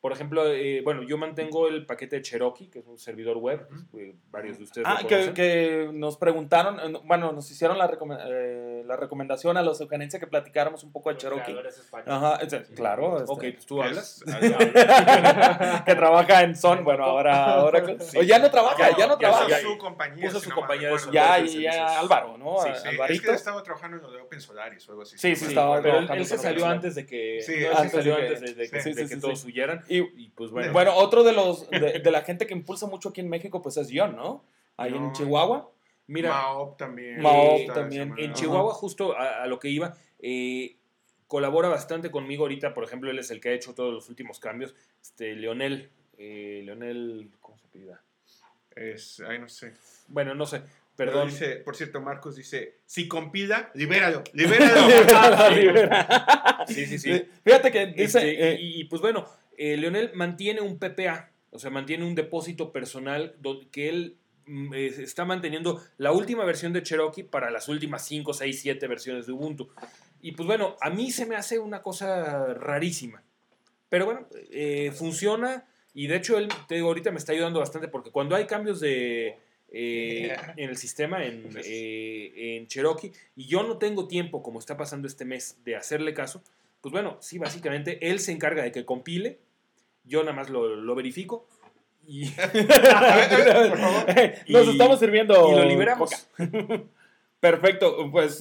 Por ejemplo, bueno, yo mantengo el paquete de Cherokee, que es un servidor web. Varios de ustedes lo conocen. Que nos preguntaron, bueno, nos hicieron la recomendación a la sugerencia que platicáramos un poco de Los Cherokee. creadores españoles. Ajá, Sí. claro. Ok, pues tú Que hablas. Que trabaja en Son, bueno, ahora Sí. o ya no trabaja, ya no ya, trabaja. ya, su compañía. puso si su no mal compañía de recuerdo. Ya, de servicios. ya, Álvaro, ¿no? Sí, sí. Es que Alvarito. estaba trabajando en lo de Open Solaris o algo así. Sí, si sí, no mal estaba Pero recuerdo. él se salió antes de que, Sí, él antes se salió de que- antes de sí, que todos huyeran. Y Y pues bueno, bueno, otro de la gente que impulsa mucho aquí en México, pues es John, ¿no? Ahí en John. Chihuahua. mira, Maop también. Maop está también. esa en manera. Chihuahua, justo a lo que iba, colabora bastante conmigo ahorita. Por ejemplo, él es el que ha hecho todos los últimos cambios. Leonel, ¿cómo se apellida? Ay, no sé. Bueno, no sé, Pero perdón. dice, por cierto, Marcos dice, si compida, libéralo, libéralo. Sí. Fíjate que dice. Y pues bueno, Leonel mantiene un PPA, o sea, mantiene un depósito personal que él está manteniendo la última versión de Cherokee para las últimas 5, 6, 7 versiones de Ubuntu. Y pues bueno, a mí se me hace una cosa rarísima. Pero bueno, funciona y de hecho él, te digo, ahorita me está ayudando bastante porque cuando hay cambios en el sistema, en Cherokee, y yo no tengo tiempo, como está pasando este mes, de hacerle caso, pues bueno, sí, básicamente él se encarga de que compile, yo nada más lo verifico y, Por favor. Nos y- estamos sirviendo. y lo liberamos. Perfecto, pues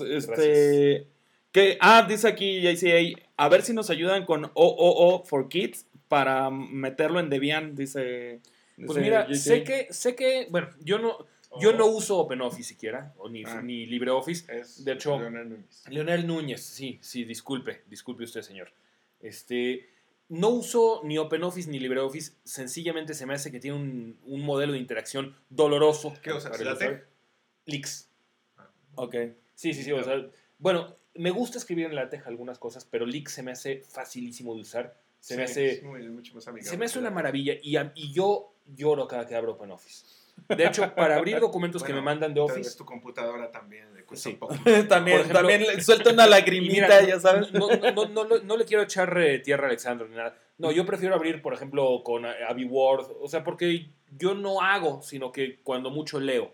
dice aquí JCA, a ver si nos ayudan con OOO for Kids para meterlo en Debian, dice. Pues mira, JCA. sé que, bueno, yo no uso OpenOffice siquiera, o ni LibreOffice. Es De hecho, Leonel Núñez. Leonel Núñez, sí, disculpe usted, señor. No uso ni OpenOffice ni LibreOffice, sencillamente se me hace que tiene un modelo de interacción doloroso. ¿Qué usas, para el LaTeX? usuario. Lix. Ok. Sí, o sea, bueno, me gusta escribir en LaTeX algunas cosas, pero Lix se me hace facilísimo de usar. Se me Sí, hace es mucho más amigable. Se me hace una maravilla y yo lloro cada que abro OpenOffice. De hecho, para abrir documentos que me mandan de Tal vez Office, tu computadora también le cuesta Sí. un poquito. también, Por ejemplo, también le suelta una y lagrimita, mira, ya sabes. no le quiero echar tierra a Alexandro ni nada. No, yo prefiero abrir, por ejemplo, con AbiWord, o sea, porque yo no hago, sino que cuando mucho leo.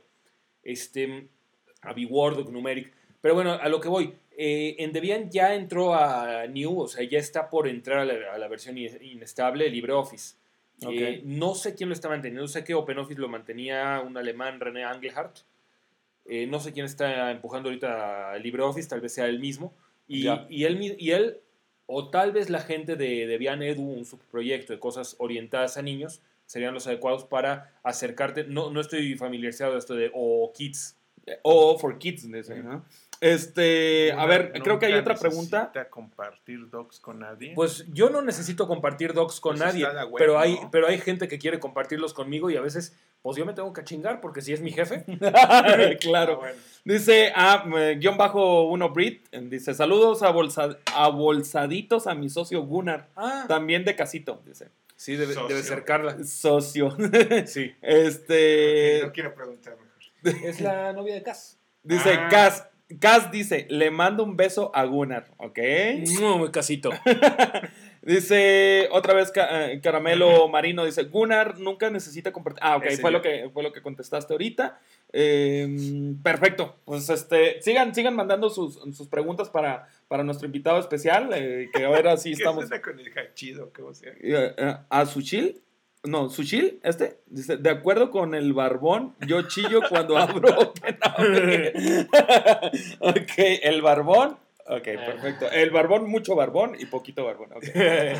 AbiWord o Numeric. Pero bueno, a lo que voy. En Debian ya entró a New, o sea, ya está por entrar a la versión inestable LibreOffice. Ok. No sé quién lo está manteniendo. Sé que OpenOffice lo mantenía un alemán, René Engelhardt. No sé quién está empujando ahorita a LibreOffice, tal vez sea él mismo. Ya. Y él, o tal vez la gente de Debian Edu, un subproyecto de cosas orientadas a niños, serían los adecuados para acercarte. No estoy familiarizado de esto de Kids. OOO for Kids, dice, ¿no? A ver, creo que hay Nunca otra pregunta. necesita compartir docs con nadie. Pues yo no necesito compartir docs con Pues nadie, está la web, pero ¿no? hay gente que quiere compartirlos conmigo y a veces, pues yo me tengo que chingar porque si es mi jefe. Claro. Bueno. Dice, guión bajo 1 Brit, dice, saludos a bolsaditos a mi socio Gunnar, Ah, también de casito, dice. sí, debe Socio. ser Carla. Socio. Sí. No quiero preguntar mejor. Es la novia de Cass. Dice, Ah. Cas dice, le mando un beso a Gunnar, ¿ok? Muy casito. Dice, otra vez Caramelo Marino, dice, Gunnar nunca necesita compartir. Ah, ok, Ese fue yo. lo que contestaste ahorita. Perfecto, pues sigan mandando sus preguntas para nuestro invitado especial, que ahora sí ¿Qué estamos... suena con el hachido? ¿Cómo se A Sushil, dice, de acuerdo con el barbón, yo chillo cuando abro OpenOffice. Ok, el barbón. Ok, perfecto. El barbón, mucho barbón y poquito barbón. Ok.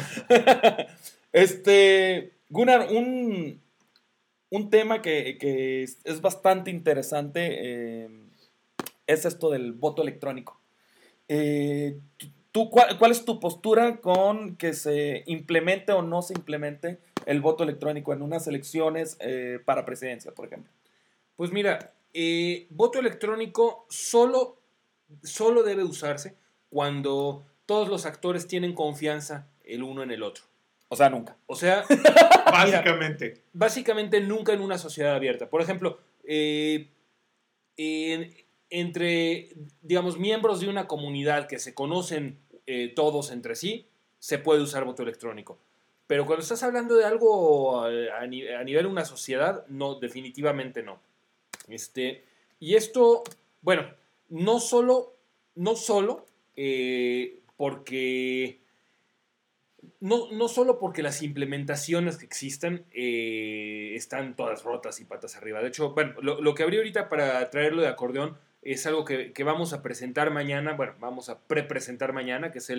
Gunnar, un tema que es bastante interesante es esto del voto electrónico. ¿Cuál es tu postura con que se implemente o no se implemente el voto electrónico en unas elecciones para presidencia, por ejemplo? Pues mira, voto electrónico solo debe usarse cuando todos los actores tienen confianza el uno en el otro. O sea, nunca. O sea, Básicamente. básicamente nunca en una sociedad abierta. Por ejemplo, entre, digamos, miembros de una comunidad que se conocen todos entre sí, se puede usar voto electrónico. Pero cuando estás hablando de algo a nivel de una sociedad, no, definitivamente no. Y esto, bueno, no solo porque... No solo porque las implementaciones que existen están todas rotas y patas arriba. De hecho, bueno, lo que abrí ahorita para traerlo de acordeón es algo que vamos a presentar mañana, bueno, vamos a presentar mañana, que es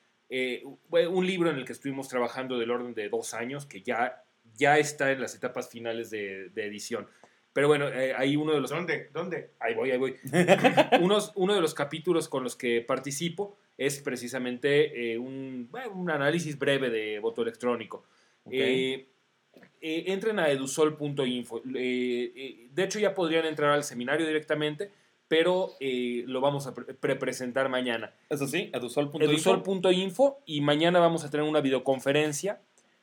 un libro en el que estuvimos trabajando del orden de 2 años, que ya está en las etapas finales de edición. Pero bueno, ahí uno de los... ¿Dónde? Ahí voy. Uno de los capítulos con los que participo es precisamente un análisis breve de voto electrónico. Okay. Entren a edusol.info. De hecho, ya podrían entrar al seminario directamente, pero lo vamos a presentar mañana. Eso sí, edusol.info. Edusol.info, y mañana vamos a tener una videoconferencia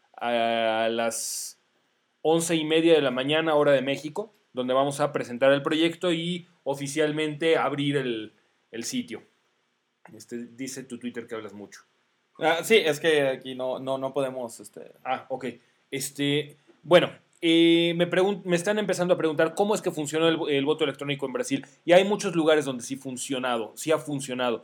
a las 11:30 de la mañana, hora de México, donde vamos a presentar el proyecto y oficialmente abrir el sitio. Dice tu Twitter que hablas mucho. Sí, es que aquí no podemos... Ok. Bueno, me están empezando a preguntar cómo es que funcionó el voto electrónico en Brasil. Y hay muchos lugares donde sí ha funcionado.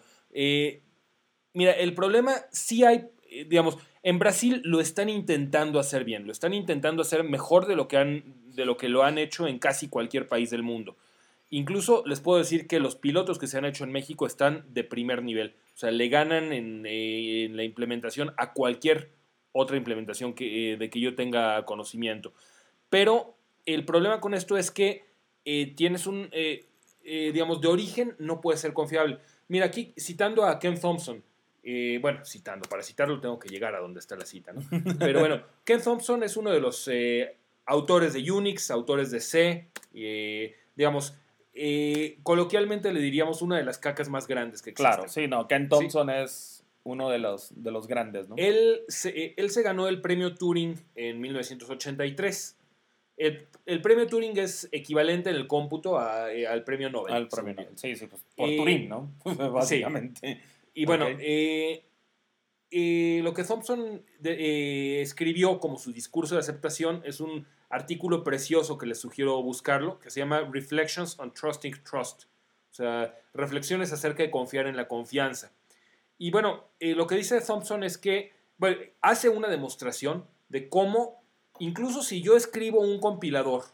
Mira, el problema sí hay, digamos, en Brasil lo están intentando hacer bien. Lo están intentando hacer mejor de lo que lo han hecho en casi cualquier país del mundo. Incluso les puedo decir que los pilotos que se han hecho en México están de primer nivel. O sea, le ganan en la implementación a cualquier otra implementación de que yo tenga conocimiento. Pero el problema con esto es que tienes digamos, de origen no puede ser confiable. Mira, aquí citando a Ken Thompson, para citarlo tengo que llegar a donde está la cita, ¿no? Pero bueno, Ken Thompson es uno de los autores de Unix, autores de C, digamos... coloquialmente le diríamos una de las cacas más grandes que existen. Claro, sí, no, Ken Thompson es uno de los grandes, ¿no? Él se ganó el premio Turing en 1983. El premio Turing es equivalente en el cómputo al premio Nobel. Al premio Nobel, sí, pues por Turing, ¿no? Básicamente. Sí. Y bueno, Okay. lo que Thompson escribió como su discurso de aceptación es un artículo precioso que les sugiero buscarlo, que se llama Reflections on Trusting Trust. O sea, reflexiones acerca de confiar en la confianza. Y bueno, lo que dice Thompson es que hace una demostración de cómo, incluso si yo escribo un compilador,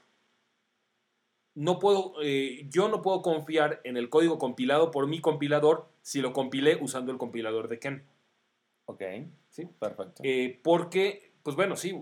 yo no puedo confiar en el código compilado por mi compilador si lo compilé usando el compilador de Ken. Ok, sí, perfecto. Porque, pues bueno, sí,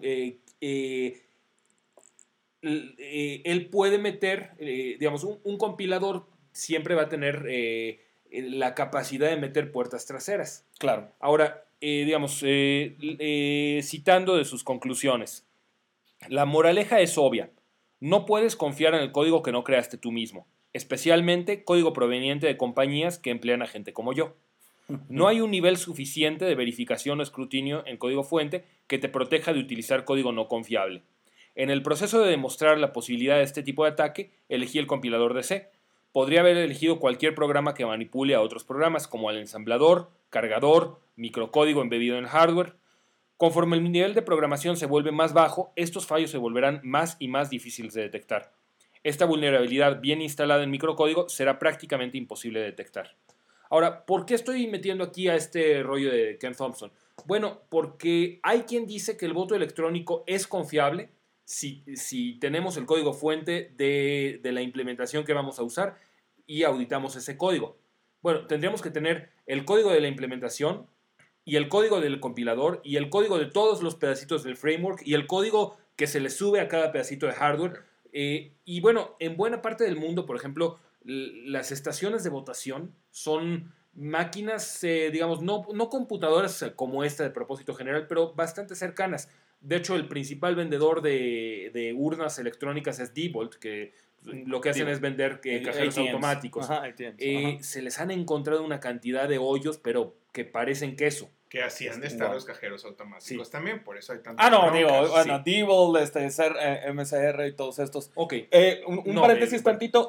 él puede meter, digamos, un compilador siempre va a tener la capacidad de meter puertas traseras. Claro. Ahora, digamos, citando de sus conclusiones, la moraleja es obvia. No puedes confiar en el código que no creaste tú mismo, especialmente código proveniente de compañías que emplean a gente como yo. No hay un nivel suficiente de verificación o escrutinio en código fuente que te proteja de utilizar código no confiable. En el proceso de demostrar la posibilidad de este tipo de ataque, elegí el compilador de C. Podría haber elegido cualquier programa que manipule a otros programas, como el ensamblador, cargador, microcódigo embebido en hardware. Conforme el nivel de programación se vuelve más bajo, estos fallos se volverán más y más difíciles de detectar. Esta vulnerabilidad bien instalada en microcódigo será prácticamente imposible de detectar. Ahora, ¿por qué estoy metiendo aquí a este rollo de Ken Thompson? Bueno, porque hay quien dice que el voto electrónico es confiable si tenemos el código fuente de la implementación que vamos a usar y auditamos ese código. Bueno, tendríamos que tener el código de la implementación y el código del compilador y el código de todos los pedacitos del framework y el código que se le sube a cada pedacito de hardware. Y bueno, en buena parte del mundo, por ejemplo, las estaciones de votación son máquinas, digamos, no computadoras como esta de propósito general, pero bastante cercanas. De hecho, el principal vendedor de urnas electrónicas es Diebold, que lo que hacen es vender cajeros ATMs. automáticos. Ajá, ATMs. Se les han encontrado una cantidad de hoyos, pero que parecen queso. Que hacían de estar los cajeros automáticos Sí. también, por eso hay tantas No, broncas. digo, bueno, Sí. Diebold, MSR y todos estos. Ok. Un No, paréntesis tantito.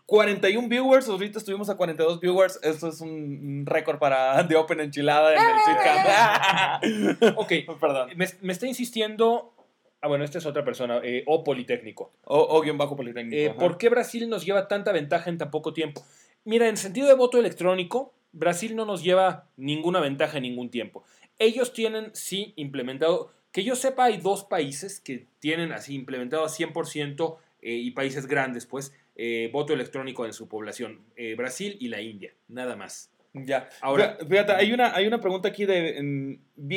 41 viewers, ahorita estuvimos a 42 viewers. Esto es un récord para The Open Enchilada en el Tweetcam. Ok, Perdón. me está insistiendo. Bueno, esta es otra persona, o Politécnico. O guión bajo Politécnico. ¿Por qué Brasil nos lleva tanta ventaja en tan poco tiempo? Mira, en sentido de voto electrónico, Brasil no nos lleva ninguna ventaja en ningún tiempo. Ellos tienen, sí, implementado, que yo sepa, hay 2 países que tienen así implementado a 100%, y países grandes, pues, voto electrónico en su población. Brasil y la India, nada más. Ya. Ahora, Fíjate, hay una pregunta aquí de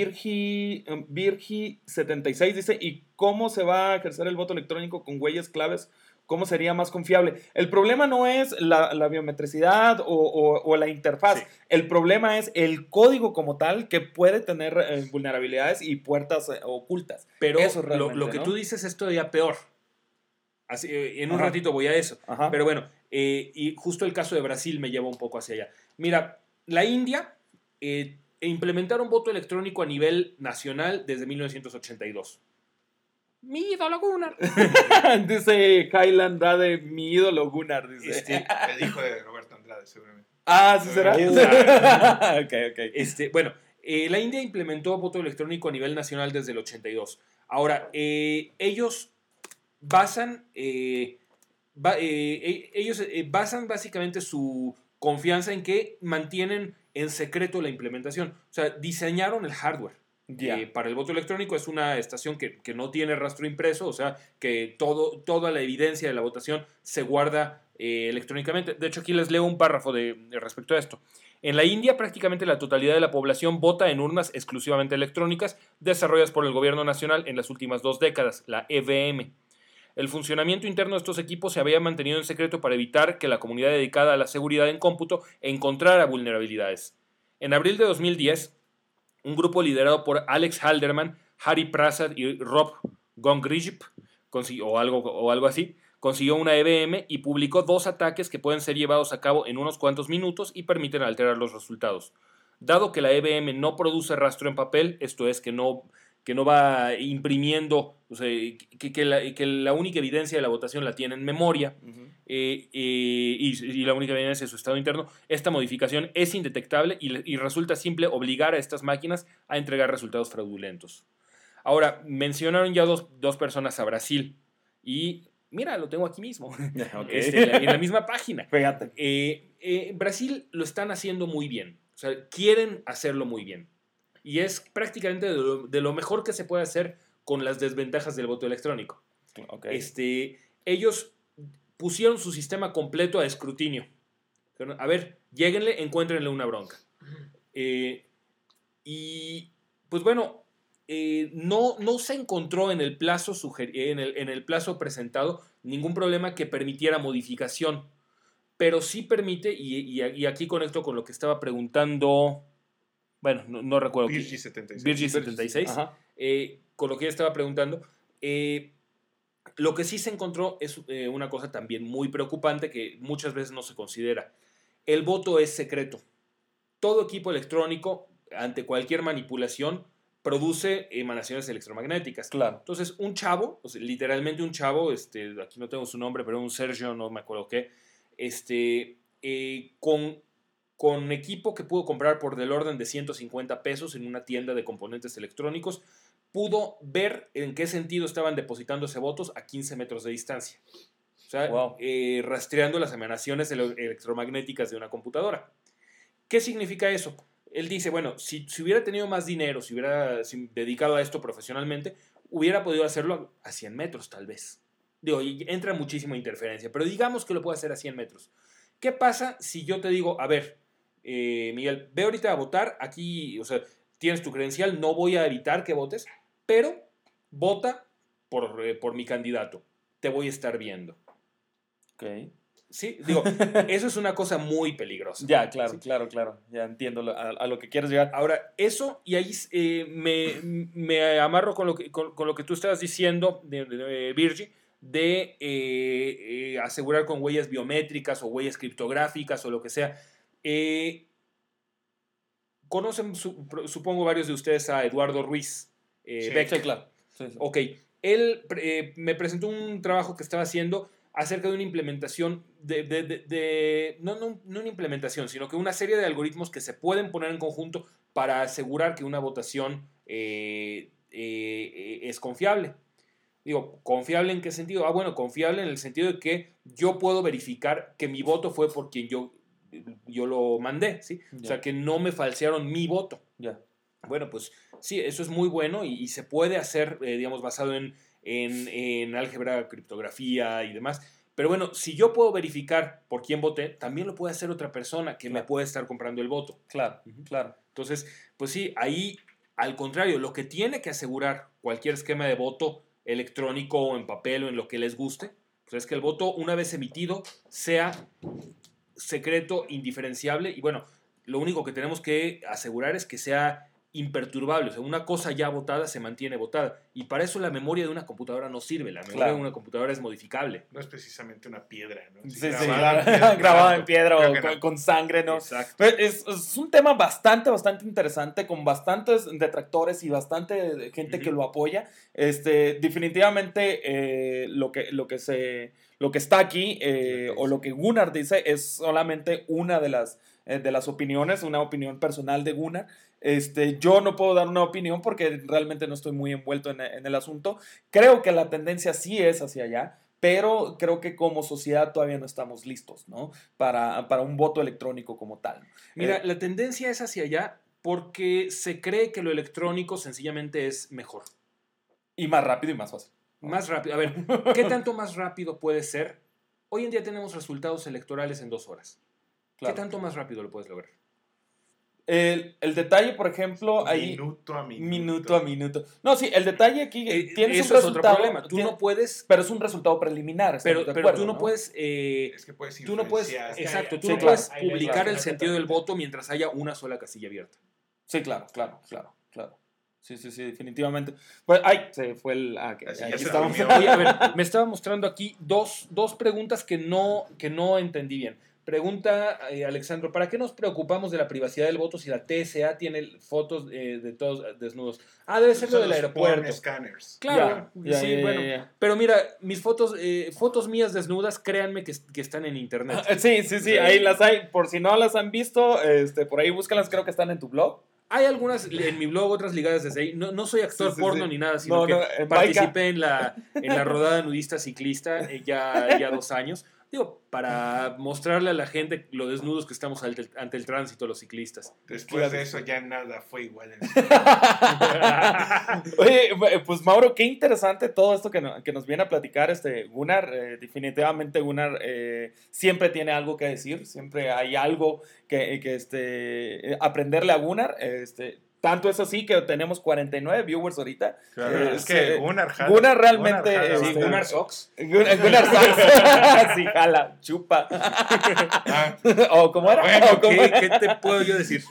Virgi76. Dice, ¿y cómo se va a ejercer el voto electrónico con huellas claves? ¿Cómo sería más confiable? El problema no es la biometricidad o la interfaz. Sí. El problema es el código como tal, que puede tener vulnerabilidades y puertas ocultas. pero Eso realmente, lo que ¿no? tú dices es todavía peor. Así, en un Ajá. ratito voy a eso. Ajá. Pero bueno, y justo el caso de Brasil me lleva un poco hacia allá. Mira, la India implementaron voto electrónico a nivel nacional desde 1982. Mi ídolo Gunnar. Dice Highland Dade, mi ídolo Gunnar. Dice. El hijo de Roberto Andrade, seguramente. Ah, ¿sí será? Ok. Bueno, la India implementó voto electrónico a nivel nacional desde el 82. Ahora, ellos basan básicamente su confianza en que mantienen en secreto la implementación. O sea, diseñaron el hardware. Ya. Para el voto electrónico es una estación que no tiene rastro impreso, o sea, que toda la evidencia de la votación se guarda electrónicamente. De hecho, aquí les leo un párrafo respecto a esto. En la India, prácticamente la totalidad de la población vota en urnas exclusivamente electrónicas desarrolladas por el gobierno nacional en las últimas 2 décadas, la EVM. El funcionamiento interno de estos equipos se había mantenido en secreto para evitar que la comunidad dedicada a la seguridad en cómputo encontrara vulnerabilidades. En abril de 2010, un grupo liderado por Alex Halderman, Hari Prasad y Rob Gongriship, o algo así, consiguió una EVM y publicó 2 ataques que pueden ser llevados a cabo en unos cuantos minutos y permiten alterar los resultados. Dado que la EVM no produce rastro en papel, esto es, que no va imprimiendo, o sea, que la única evidencia de la votación la tiene en memoria, y la única evidencia es su estado interno, esta modificación es indetectable y resulta simple obligar a estas máquinas a entregar resultados fraudulentos. Ahora, mencionaron ya dos personas a Brasil y mira, lo tengo aquí mismo, Okay. en la misma página. Fíjate. Brasil lo están haciendo muy bien, o sea, quieren hacerlo muy bien. Y es prácticamente de lo mejor que se puede hacer con las desventajas del voto electrónico. Okay. Ellos pusieron su sistema completo a escrutinio. A ver, lléguenle, encuéntrenle una bronca. Y pues bueno, no se encontró en el plazo en el plazo presentado ningún problema que permitiera modificación. Pero sí permite, y aquí conecto con lo que estaba preguntando. Bueno, no recuerdo. Virgi76. Virgi76. Con lo que ella estaba preguntando. Lo que sí se encontró es una cosa también muy preocupante que muchas veces no se considera. El voto es secreto. Todo equipo electrónico, ante cualquier manipulación, produce emanaciones electromagnéticas. Claro. Entonces, un chavo, o sea, literalmente un chavo, aquí no tengo su nombre, pero un Sergio, no me acuerdo qué, con equipo que pudo comprar por del orden de 150 pesos en una tienda de componentes electrónicos, pudo ver en qué sentido estaban depositándose votos a 15 metros de distancia. O sea, wow. Rastreando las emanaciones electromagnéticas de una computadora. ¿Qué significa eso? Él dice, bueno, si hubiera tenido más dinero, si hubiera dedicado a esto profesionalmente, hubiera podido hacerlo a 100 metros tal vez. Digo, entra muchísima interferencia, pero digamos que lo puede hacer a 100 metros. ¿Qué pasa si yo te digo, a ver, Miguel, ve ahorita a votar, aquí, o sea, tienes tu credencial, no voy a evitar que votes, pero vota por mi candidato, te voy a estar viendo. Ok. Sí, digo, eso es una cosa muy peligrosa. Ya, claro, ¿sí? claro, ya entiendo a lo que quieres llegar. Ahora, eso, y ahí me amarro con lo que tú estabas diciendo, Virgi, de asegurar con huellas biométricas o huellas criptográficas o lo que sea. Conocen, supongo, varios de ustedes a Eduardo Ruiz Beck. Sí, claro. Sí. Ok, él me presentó un trabajo que estaba haciendo acerca de una implementación no una implementación, sino que una serie de algoritmos que se pueden poner en conjunto para asegurar que una votación es confiable. Digo, ¿confiable en qué sentido? Bueno, confiable en el sentido de que yo puedo verificar que mi voto fue por quien yo lo mandé, ¿sí? O sea, que no me falsearon mi voto. Bueno, pues sí, eso es muy bueno y se puede hacer, digamos, basado en álgebra, criptografía y demás. Pero bueno, si yo puedo verificar por quién voté, también lo puede hacer otra persona que me puede estar comprando el voto. Claro. Entonces, pues sí, ahí, al contrario, lo que tiene que asegurar cualquier esquema de voto electrónico o en papel o en lo que les guste, pues es que el voto, una vez emitido, sea secreto, indiferenciable. Y bueno, lo único que tenemos que asegurar es que sea imperturbable. O sea, una cosa ya votada se mantiene votada. Y para eso la memoria de una computadora no sirve. La memoria de una computadora es modificable. No es precisamente una piedra, ¿no? Sí, grabado en piedra o con sangre, ¿no? Exacto. Es un tema bastante interesante, con bastantes detractores y bastante gente que lo apoya. Definitivamente lo que está aquí, o lo que Gunnar dice, es solamente una de las opiniones, una opinión personal de Gunnar. Yo no puedo dar una opinión porque realmente no estoy muy envuelto en el asunto. Creo que la tendencia sí es hacia allá, pero creo que como sociedad todavía no estamos listos, ¿no? Para un voto electrónico como tal. Mira, la tendencia es hacia allá porque se cree que lo electrónico sencillamente es mejor. Y más rápido y más fácil. Más rápido. A ver, ¿qué tanto más rápido puede ser? Hoy en día tenemos resultados electorales en 2 horas. Claro. ¿Qué tanto más rápido lo puedes lograr? El detalle, por ejemplo, ahí... Minuto a minuto. Minuto a minuto. No, sí, el detalle aquí... tienes eso un es otro resultado, problema. Tú no puedes... Pero es un resultado preliminar. Pero tú no puedes... Es que puedes tú no puedes... influenciar. Exacto, tú Sí, no claro. puedes publicar el sentido del voto mientras haya una sola casilla abierta. Sí, claro. Sí, definitivamente. Pues, se fue el... Así aquí ya se estamos. durmió. Oye, a ver, me estaba mostrando aquí dos preguntas que no entendí bien. Pregunta Alexandro, ¿para qué nos preocupamos de la privacidad del voto si la TSA tiene fotos de todos desnudos? Debe ser lo del aeropuerto. Scanners. Claro, Ya, sí, bueno. ya. Pero mira, mis fotos mías desnudas, créanme que están en internet. Sí, ahí las hay. Por si no las han visto, por ahí búscalas, creo que están en tu blog. Hay algunas en mi blog, otras ligadas desde ahí. No soy actor porno ni nada, sino que en participé en la rodada nudista ciclista ya 2 años. Digo, para mostrarle a la gente lo desnudos que estamos ante el tránsito, los ciclistas. Después de eso ya nada fue igual. Oye, pues Mauro, qué interesante todo esto que nos viene a platicar Gunnar. Definitivamente Gunnar siempre tiene algo que decir, siempre hay algo que aprenderle a Gunnar. Tanto es así que tenemos 49 viewers ahorita. Claro, es que Gunnar realmente... Gunnar Sox. Gunnar Sox. Sí, jala, chupa. ¿O cómo era? Bueno, ¿qué te puedo yo decir?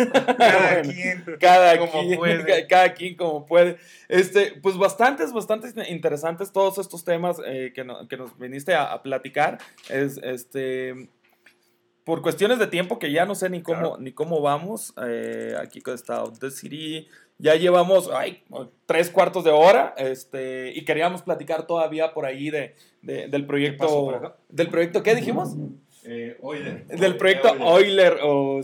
Cada quien como puede. Pues bastante interesantes todos estos temas que nos viniste a platicar. Por cuestiones de tiempo que ya no sé ni cómo vamos, aquí está The City, ya llevamos 3/4 de hora, y queríamos platicar todavía por ahí del proyecto. ¿Del proyecto qué dijimos? Euler. Del proyecto Euler.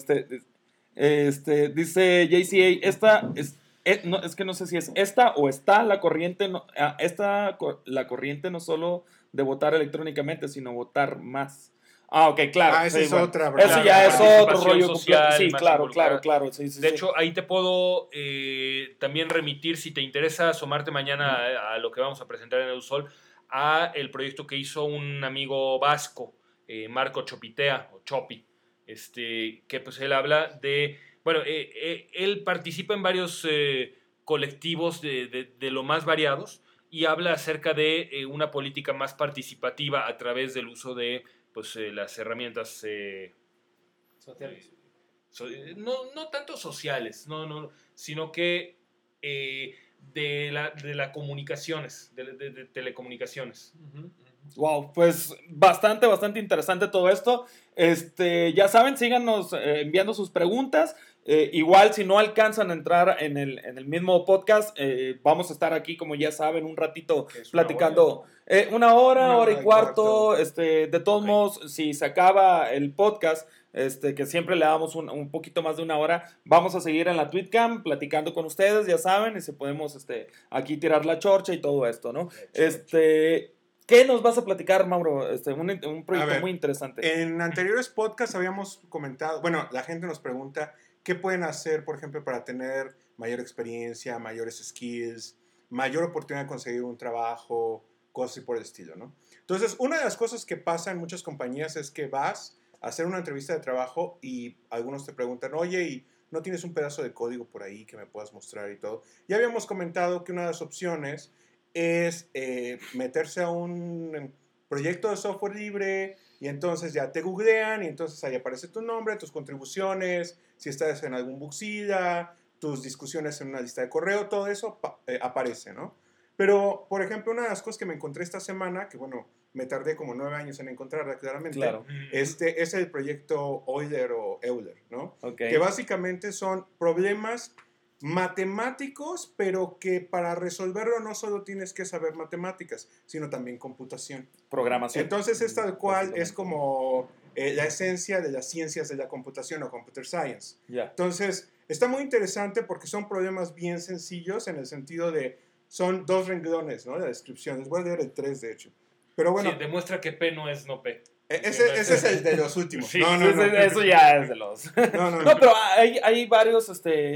Dice JCA, no, es que no sé si es esta o está la corriente, la corriente no solo de votar electrónicamente, sino votar más. Ok, claro. Esa es otra, ¿verdad? Eso ya es otro rollo social, completo. Sí, claro. De hecho, ahí te puedo también remitir, si te interesa asomarte mañana a lo que vamos a presentar en EduSol, a el proyecto que hizo un amigo vasco, Marco Chopitea, o Chopi, que pues él habla de... Bueno, él participa en varios colectivos de lo más variados y habla acerca de una política más participativa a través del uso de las herramientas Sociales. no tanto sociales, sino que de las comunicaciones, de telecomunicaciones. Wow, pues bastante interesante todo esto. Ya saben, síganos enviando sus preguntas. Igual, si no alcanzan a entrar en el mismo podcast, vamos a estar aquí, como ya saben, un ratito ¿Qué es, platicando. Una hora y cuarto. De todos modos, si se acaba el podcast, que siempre le damos un poquito más de una hora, vamos a seguir en la TweetCam platicando con ustedes, ya saben, y si podemos aquí tirar la chorcha y todo esto, ¿no? ¿Qué nos vas a platicar, Mauro? Un proyecto muy interesante. En anteriores podcasts habíamos comentado, bueno, la gente nos pregunta qué pueden hacer, por ejemplo, para tener mayor experiencia, mayores skills, mayor oportunidad de conseguir un trabajo, cosas así por el estilo, ¿no? Entonces, una de las cosas que pasa en muchas compañías es que vas a hacer una entrevista de trabajo y algunos te preguntan, oye, ¿y no tienes un pedazo de código por ahí que me puedas mostrar y todo? Ya habíamos comentado que una de las opciones es meterse a un proyecto de software libre y entonces ya te googlean y entonces ahí aparece tu nombre, tus contribuciones, si estás en algún Buxila, tus discusiones en una lista de correo, todo eso aparece, ¿no? Pero, por ejemplo, una de las cosas que me encontré esta semana, que bueno, me tardé como 9 años en encontrarla claramente, Claro. es el proyecto Euler o Euler, ¿no? Okay. Que básicamente son problemas matemáticos, pero que para resolverlo no solo tienes que saber matemáticas, sino también computación. Programación. Entonces es tal cual, es como la esencia de las ciencias de la computación o computer science. Yeah. Entonces está muy interesante porque son problemas bien sencillos en el sentido de, son 2 renglones, ¿no? La descripción, les voy a leer el 3 de hecho. Pero bueno. Sí, demuestra que P no es no P. Ese es el de los últimos. Sí, no. Eso ya es de los... No, pero hay varios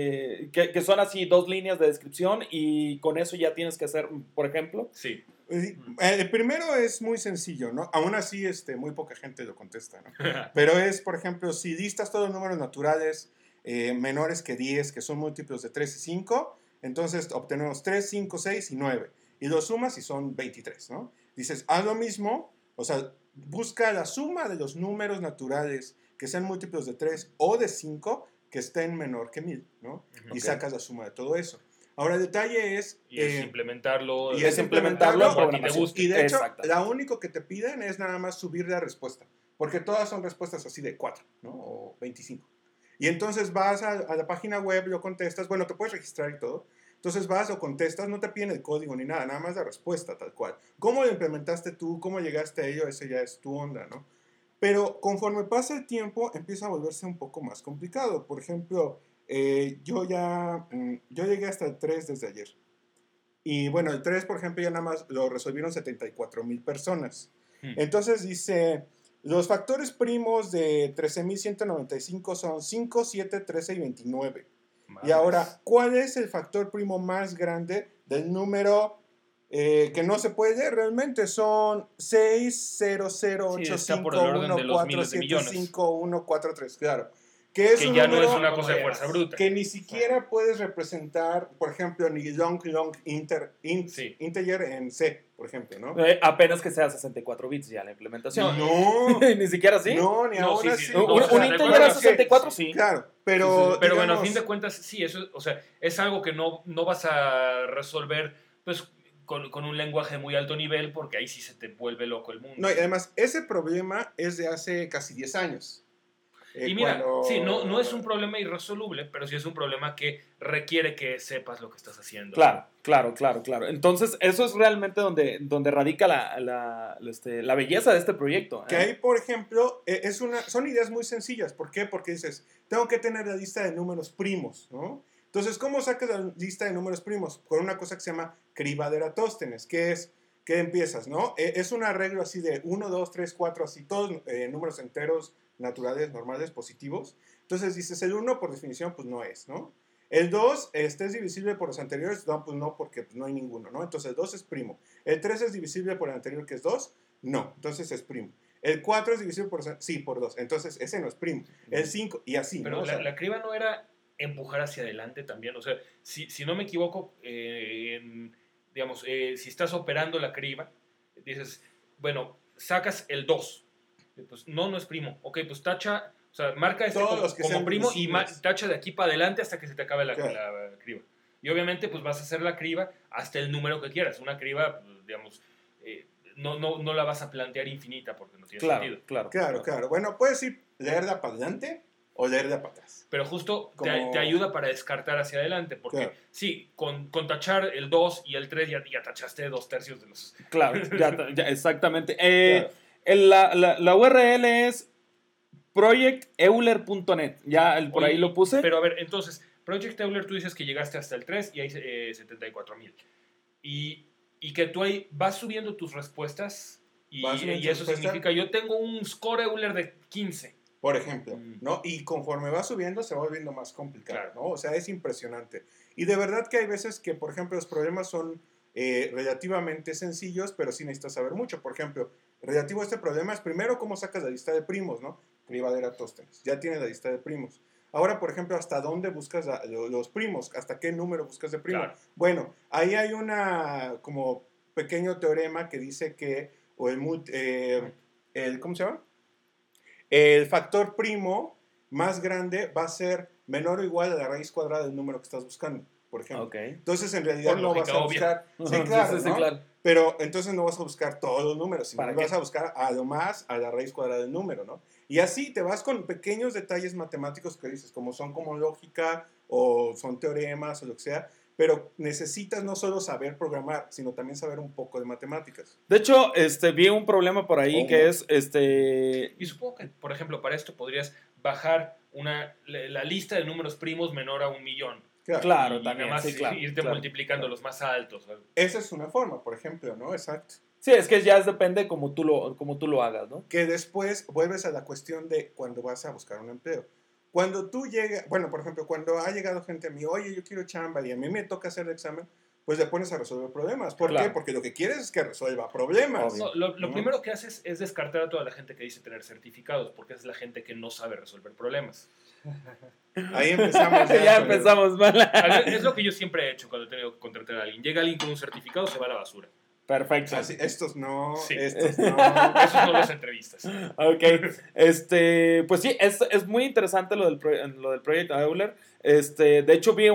que son así 2 líneas de descripción y con eso ya tienes que hacer, por ejemplo. Sí. El primero es muy sencillo, ¿no? Aún así, muy poca gente lo contesta, ¿no? Pero es, por ejemplo, si listas todos los números naturales menores que 10, que son múltiplos de 3 y 5, entonces obtenemos 3, 5, 6 y 9. Y los sumas y son 23, ¿no? Dices, haz lo mismo, o sea, busca la suma de los números naturales que sean múltiplos de 3 o de 5 que estén menor que 1000, ¿no? Y sacas la suma de todo eso. Ahora, el detalle es... Y es implementarlo. Y es implementarlo a ti te guste. Y de hecho, lo único que te piden es nada más subir la respuesta. Porque todas son respuestas así de 4, ¿no? O 25. Y entonces vas a la página web, lo contestas. Bueno, te puedes registrar y todo. Entonces vas o contestas, no te piden el código ni nada, nada más la respuesta tal cual. ¿Cómo lo implementaste tú? ¿Cómo llegaste a ello? Eso ya es tu onda, ¿no? Pero conforme pasa el tiempo, empieza a volverse un poco más complicado. Por ejemplo, yo llegué hasta el 3 desde ayer. Y bueno, el 3, por ejemplo, ya nada más lo resolvieron 74,000 personas. Entonces dice, los factores primos de 13,195 son 5, 7, 13 y 29. Y ahora, ¿cuál es el factor primo más grande del número que no se puede leer realmente? Son 6008514754143, claro. Que ya no es una cosa de fuerza bruta. Que ni siquiera puedes representar, por ejemplo, ni long integer en C, por ejemplo, ¿no? Apenas que sea 64 bits ya la implementación. No. Ni siquiera así. No, ni aún así. Un integer a 64, sí. Claro, pero digamos, bueno, a fin de cuentas, sí, eso, o sea, es algo que no vas a resolver, pues, con un lenguaje de muy alto nivel, porque ahí sí se te vuelve loco el mundo. No, y además, ese problema es de hace casi 10 años. Y mira, sí, no es un problema irresoluble, pero sí es un problema que requiere que sepas lo que estás haciendo. Claro. Entonces, eso es realmente donde radica la belleza de este proyecto. Que ahí, por ejemplo, son ideas muy sencillas. ¿Por qué? Porque dices, tengo que tener la lista de números primos, ¿no? Entonces, ¿cómo sacas la lista de números primos? Con una cosa que se llama criba de Eratóstenes, que es que empiezas, ¿no? Es un arreglo así de 1, 2, 3, 4, así, todos números enteros, naturales, normales, positivos. Entonces dices, el 1 por definición pues no es, ¿no? El 2 es divisible por los anteriores, no, pues no, porque pues, no hay ninguno, ¿no? Entonces el 2 es primo. El 3 es divisible por el anterior, que es 2, no, entonces es primo. El 4 es divisible por, sí, por 2, entonces ese no es primo. El 5 y así, pero ¿no? la criba no era empujar hacia adelante también, o sea, si no me equivoco, digamos, si estás operando la criba, dices, bueno, sacas el 2, pues no es primo, ok, pues tacha, o sea, marca este como primo y tacha de aquí para adelante hasta que se te acabe la criba. Y obviamente pues vas a hacer la criba hasta el número que quieras, una criba, digamos, no la vas a plantear infinita porque no tiene Claro, sentido. Claro. Bueno, puedes ir leerla para adelante o leerla para atrás. Pero justo Como- te ayuda para descartar hacia adelante, porque Claro. sí, con tachar el 2 y el 3 ya tachaste 2/3 de los... Claro, ya, exactamente. Claro. La URL es projecteuler.net. Ya por ahí Oye, lo puse. Pero a ver, entonces, Project Euler tú dices que llegaste hasta el 3 y hay 74,000. Y que tú ahí vas subiendo tus respuestas Vas subiendo y tus eso respuestas. significa, yo tengo un score Euler de 15. Por ejemplo, Mm. ¿no? Y conforme va subiendo, se va volviendo más complicado, Claro. ¿no? O sea, es impresionante. Y de verdad que hay veces que, por ejemplo, los problemas son relativamente sencillos, pero sí necesitas saber mucho. Por ejemplo, relativo a este problema es primero cómo sacas la lista de primos, ¿no? Cribadera Tóstenes. Ya tienes la lista de primos. Ahora, por ejemplo, ¿hasta dónde buscas los primos? ¿Hasta qué número buscas de primo? Claro. Bueno, ahí hay una como pequeño teorema que dice que o el ¿cómo se llama? El factor primo más grande va a ser menor o igual a la raíz cuadrada del número que estás buscando, por ejemplo. Ok. Entonces, en realidad Por no vas lógica a obvia. buscar... Sí, Ajá, claro, sí, ¿no? claro. Pero entonces no vas a buscar todos los números, sino ¿Para vas qué? a buscar a lo más a la raíz cuadrada del número, ¿no? Y así te vas con pequeños detalles matemáticos que dices, como son como lógica o son teoremas o lo que sea, pero necesitas no solo saber programar, sino también saber un poco de matemáticas. De hecho, vi un problema por ahí Oh, que no. es, Y supongo que, por ejemplo, para esto podrías bajar la lista de números primos menor a 1,000,000. Claro, Y también, nada más sí, claro, irte claro, multiplicando claro. los más altos. Esa es una forma, por ejemplo, ¿no? Exacto. Sí, es que ya depende como tú lo hagas, ¿no? Que después vuelves a la cuestión de cuando vas a buscar un empleo. Cuando tú llegas, bueno, por ejemplo, cuando ha llegado gente a mí, oye, yo quiero chamba y a mí me toca hacer el examen, pues le pones a resolver problemas. ¿Por Claro. qué? Porque lo que quieres es que resuelva problemas. Obvio. No, lo ¿no? primero que haces es descartar a toda la gente que dice tener certificados, porque es la gente que no sabe resolver problemas. Ahí empezamos. Ya con el- empezamos mal. Es lo que yo siempre he hecho cuando he tenido que contratar a alguien. Llega alguien con un certificado, se va a la basura. Perfecto. Así, estos no, Sí. estos no. Esos no los entrevistas. Ok, pues sí, es muy interesante lo del proyecto Euler. De hecho vi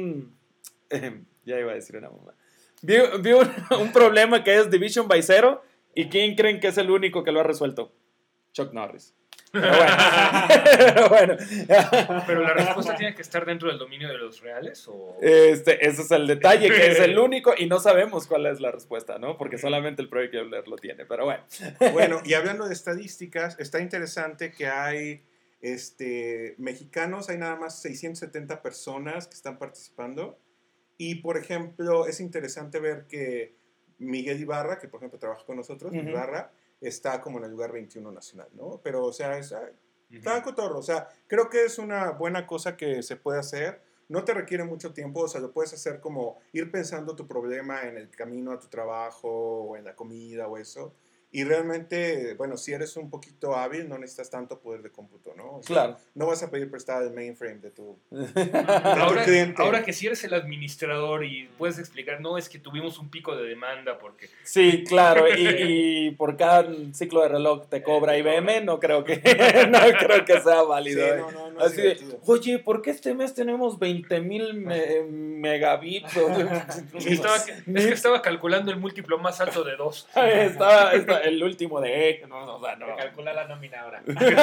ya iba a decir una mamá. Vi un problema que es Division by Zero. ¿Y quién creen que es el único que lo ha resuelto? Chuck Norris. Pero bueno. Pero bueno. Pero la respuesta tiene que estar dentro del dominio de los reales o... Ese es el detalle, que es el único y no sabemos cuál es la respuesta, ¿no? Porque solamente el proyecto Euler lo tiene, pero bueno. Bueno, y hablando de estadísticas, está interesante que hay mexicanos, hay nada más 670 personas que están participando. Y, por ejemplo, es interesante ver que Miguel Ibarra, que por ejemplo trabaja con nosotros, Ujú. Ibarra, está como en el lugar 21 nacional, ¿no? Pero, o sea, está cotorro. O sea, creo que es una buena cosa que se puede hacer. No te requiere mucho tiempo, o sea, lo puedes hacer como ir pensando tu problema en el camino a tu trabajo o en la comida o eso. Y realmente, bueno, si eres un poquito hábil, no necesitas tanto poder de cómputo, ¿no? O sea, Claro. no vas a pedir prestada el mainframe de tu Ahora, cliente. ahora que si eres el administrador y puedes explicar, no, es que tuvimos un pico de demanda porque... Sí, claro, y por cada ciclo de reloj te cobra IBM, no creo que sea válido. Sí, ¿eh? no es Así de, divertido. oye, ¿por qué este mes tenemos 20,000 megabits? Es que estaba calculando el múltiplo más alto de 2. Estaba el último de no, o sea, no. Calcula la nómina ahora.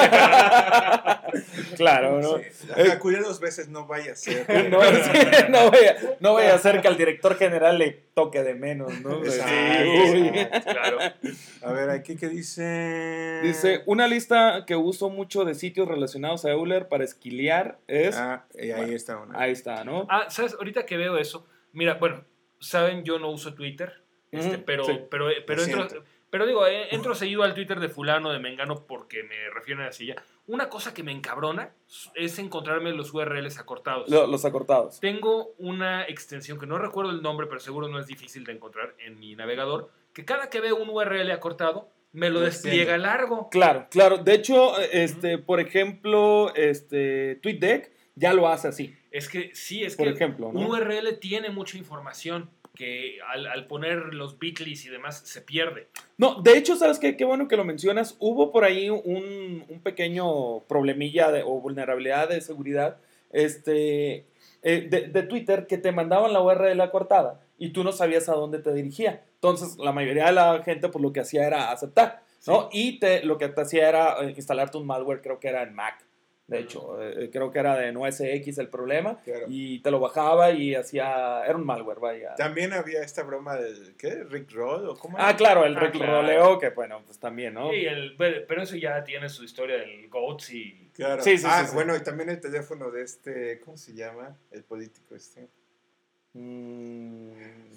Claro, ¿no? Sí. Acudir 2 veces no vaya a ser. No, sí, no voy a hacer que al director general le toque de menos, ¿no? Exacto, Sí, uy. exacto. Claro. A ver, aquí que dice. Dice, una lista que uso mucho de sitios relacionados a Euler para esquilear es... Y ahí está una. Ahí está, ¿no? Ah, ¿sabes? Ahorita que veo eso, mira, bueno, saben, yo no uso Twitter, Ujú, pero, sí. pero Lo entro, siento. pero digo, entro seguido al Twitter de fulano, de mengano, porque me refieren así ya. Una cosa que me encabrona es encontrarme los URLs acortados. Los acortados. Tengo una extensión que no recuerdo el nombre, pero seguro no es difícil de encontrar en mi navegador, que cada que veo un URL acortado, me lo Lo despliega extiende. largo. Claro, claro. De hecho, por ejemplo, TweetDeck ya lo hace así, Es que sí, es por que ejemplo, un ¿no? URL tiene mucha información que al poner los bitlis y demás se pierde. No, de hecho, ¿sabes qué? Qué bueno que lo mencionas. Hubo por ahí un pequeño problemilla o vulnerabilidad de seguridad de Twitter que te mandaban la URL acortada y tú no sabías a dónde te dirigía. Entonces, la mayoría de la gente, pues lo que hacía era aceptar, ¿no? Y lo que te hacía era instalarte un malware, creo que era en Mac. De hecho, creo que era de OS X el problema. Claro. Y te lo bajaba y era un malware, vaya. También había esta broma del, ¿qué? ¿Rick Roll? ¿O cómo Ah, era? claro, el claro. roleo, que bueno, pues también, ¿no? Sí, pero eso ya tiene su historia del GOATS y... Claro. Sí, sí, sí. Bueno, y también el teléfono de este, ¿cómo se llama? El político este. Mm,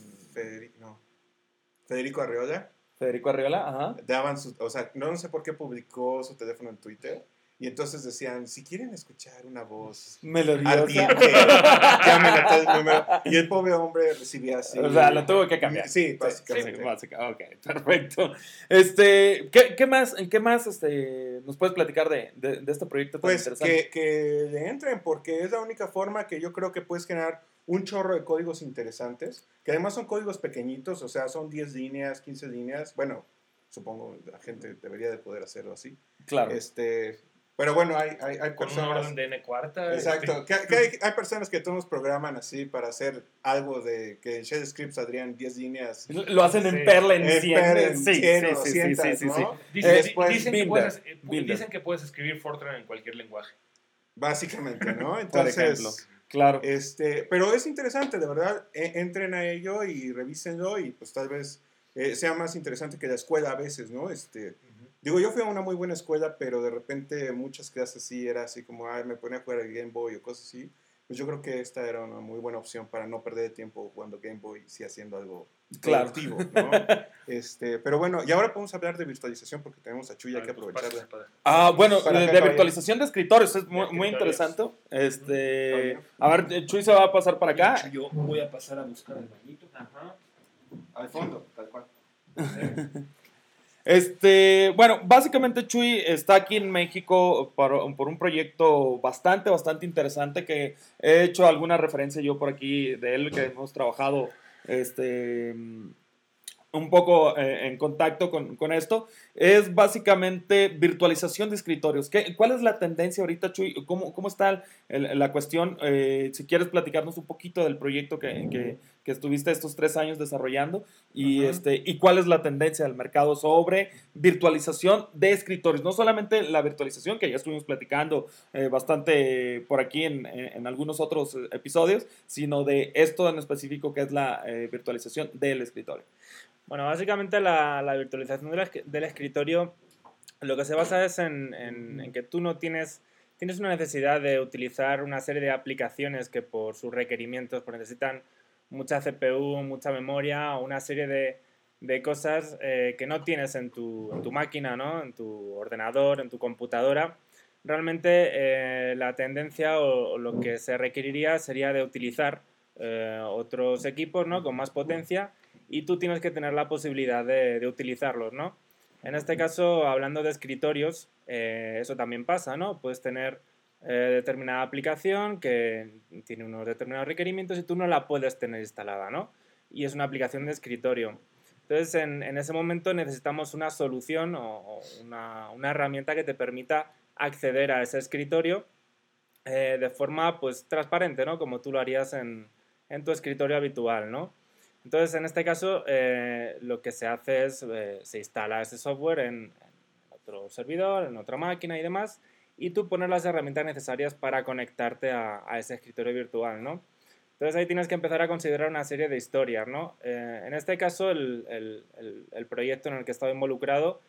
Federico Arreola. Federico Arriola, ajá. Daban o sea, no sé por qué publicó su teléfono en Twitter. Y entonces decían, si quieren escuchar una voz Melodiosa. ardiente, llamen a tal número. Y el pobre hombre recibía así. O sea, lo tuvo que cambiar. Sí, básicamente. Sí, básicamente. Ok, perfecto. ¿Qué más nos puedes platicar de este proyecto tan Pues interesante? que le entren, porque es la única forma que yo creo que puedes generar un chorro de códigos interesantes, que además son códigos pequeñitos, o sea, son 10 líneas, 15 líneas. Bueno, supongo la gente debería de poder hacerlo así. Claro. Pero bueno, hay Con personas... una orden de N cuarta. Exacto, que hay personas que todos programan así para hacer algo de que en Shell Scripts saldrían 10 líneas. Lo hacen en Sí. Perl en En 100. Perl en Sí, 100 o sí, sí, 200, sí, ¿no? sí. Dicen Binder. dicen que puedes escribir Fortran en cualquier lenguaje. Básicamente, ¿no? Por Entonces, ejemplo. Claro. pero es interesante, de verdad, entren a ello y revísenlo y pues tal vez sea más interesante que la escuela a veces, ¿no? Digo, yo fui a una muy buena escuela, pero de repente muchas clases sí era así como, me ponía a jugar el Game Boy o cosas así. Pues yo creo que esta era una muy buena opción para no perder el tiempo jugando Game Boy y sí haciendo algo Claro. productivo, ¿no? Pero bueno, y ahora podemos hablar de virtualización porque tenemos a Chuy, hay que aprovecharla. Bueno, Para de acá, virtualización de escritorios es muy, De muy escritorios. interesante. A ver, Chuy se va a pasar para acá. Yo voy a pasar a buscar el bañito. Ajá. Al fondo, tal cual. Bueno, básicamente Chuy está aquí en México por un proyecto bastante interesante que he hecho alguna referencia yo por aquí de él, que hemos trabajado un poco en contacto con esto. Es básicamente virtualización de escritorios. ¿Cuál es la tendencia ahorita, Chuy? ¿Cómo está la cuestión? Si quieres platicarnos un poquito del proyecto que estuviste estos 3 años desarrollando y cuál es la tendencia del mercado sobre virtualización de escritorios. No solamente la virtualización, que ya estuvimos platicando bastante por aquí en algunos otros episodios, sino de esto en específico que es la virtualización del escritorio. Bueno, básicamente la virtualización del escritorio lo que se basa es en que tú no tienes una necesidad de utilizar una serie de aplicaciones que por sus requerimientos pues necesitan mucha CPU, mucha memoria o una serie de cosas que no tienes en tu máquina, ¿no? En tu ordenador, en tu computadora. Realmente la tendencia o lo que se requeriría sería de utilizar otros equipos, ¿no? Con más potencia y tú tienes que tener la posibilidad de utilizarlos, ¿no? En este caso, hablando de escritorios, eso también pasa, ¿no? Puedes tener determinada aplicación que tiene unos determinados requerimientos y tú no la puedes tener instalada, ¿no? Y es una aplicación de escritorio. Entonces, en ese momento necesitamos una solución o una herramienta que te permita acceder a ese escritorio de forma, pues, transparente, ¿no? Como tú lo harías en tu escritorio habitual, ¿no? Entonces, en este caso, lo que se hace es, se instala ese software en otro servidor, en otra máquina y demás, y tú pones las herramientas necesarias para conectarte a ese escritorio virtual, ¿no? Entonces, ahí tienes que empezar a considerar una serie de historias, ¿no? En este caso, el proyecto en el que estaba involucrado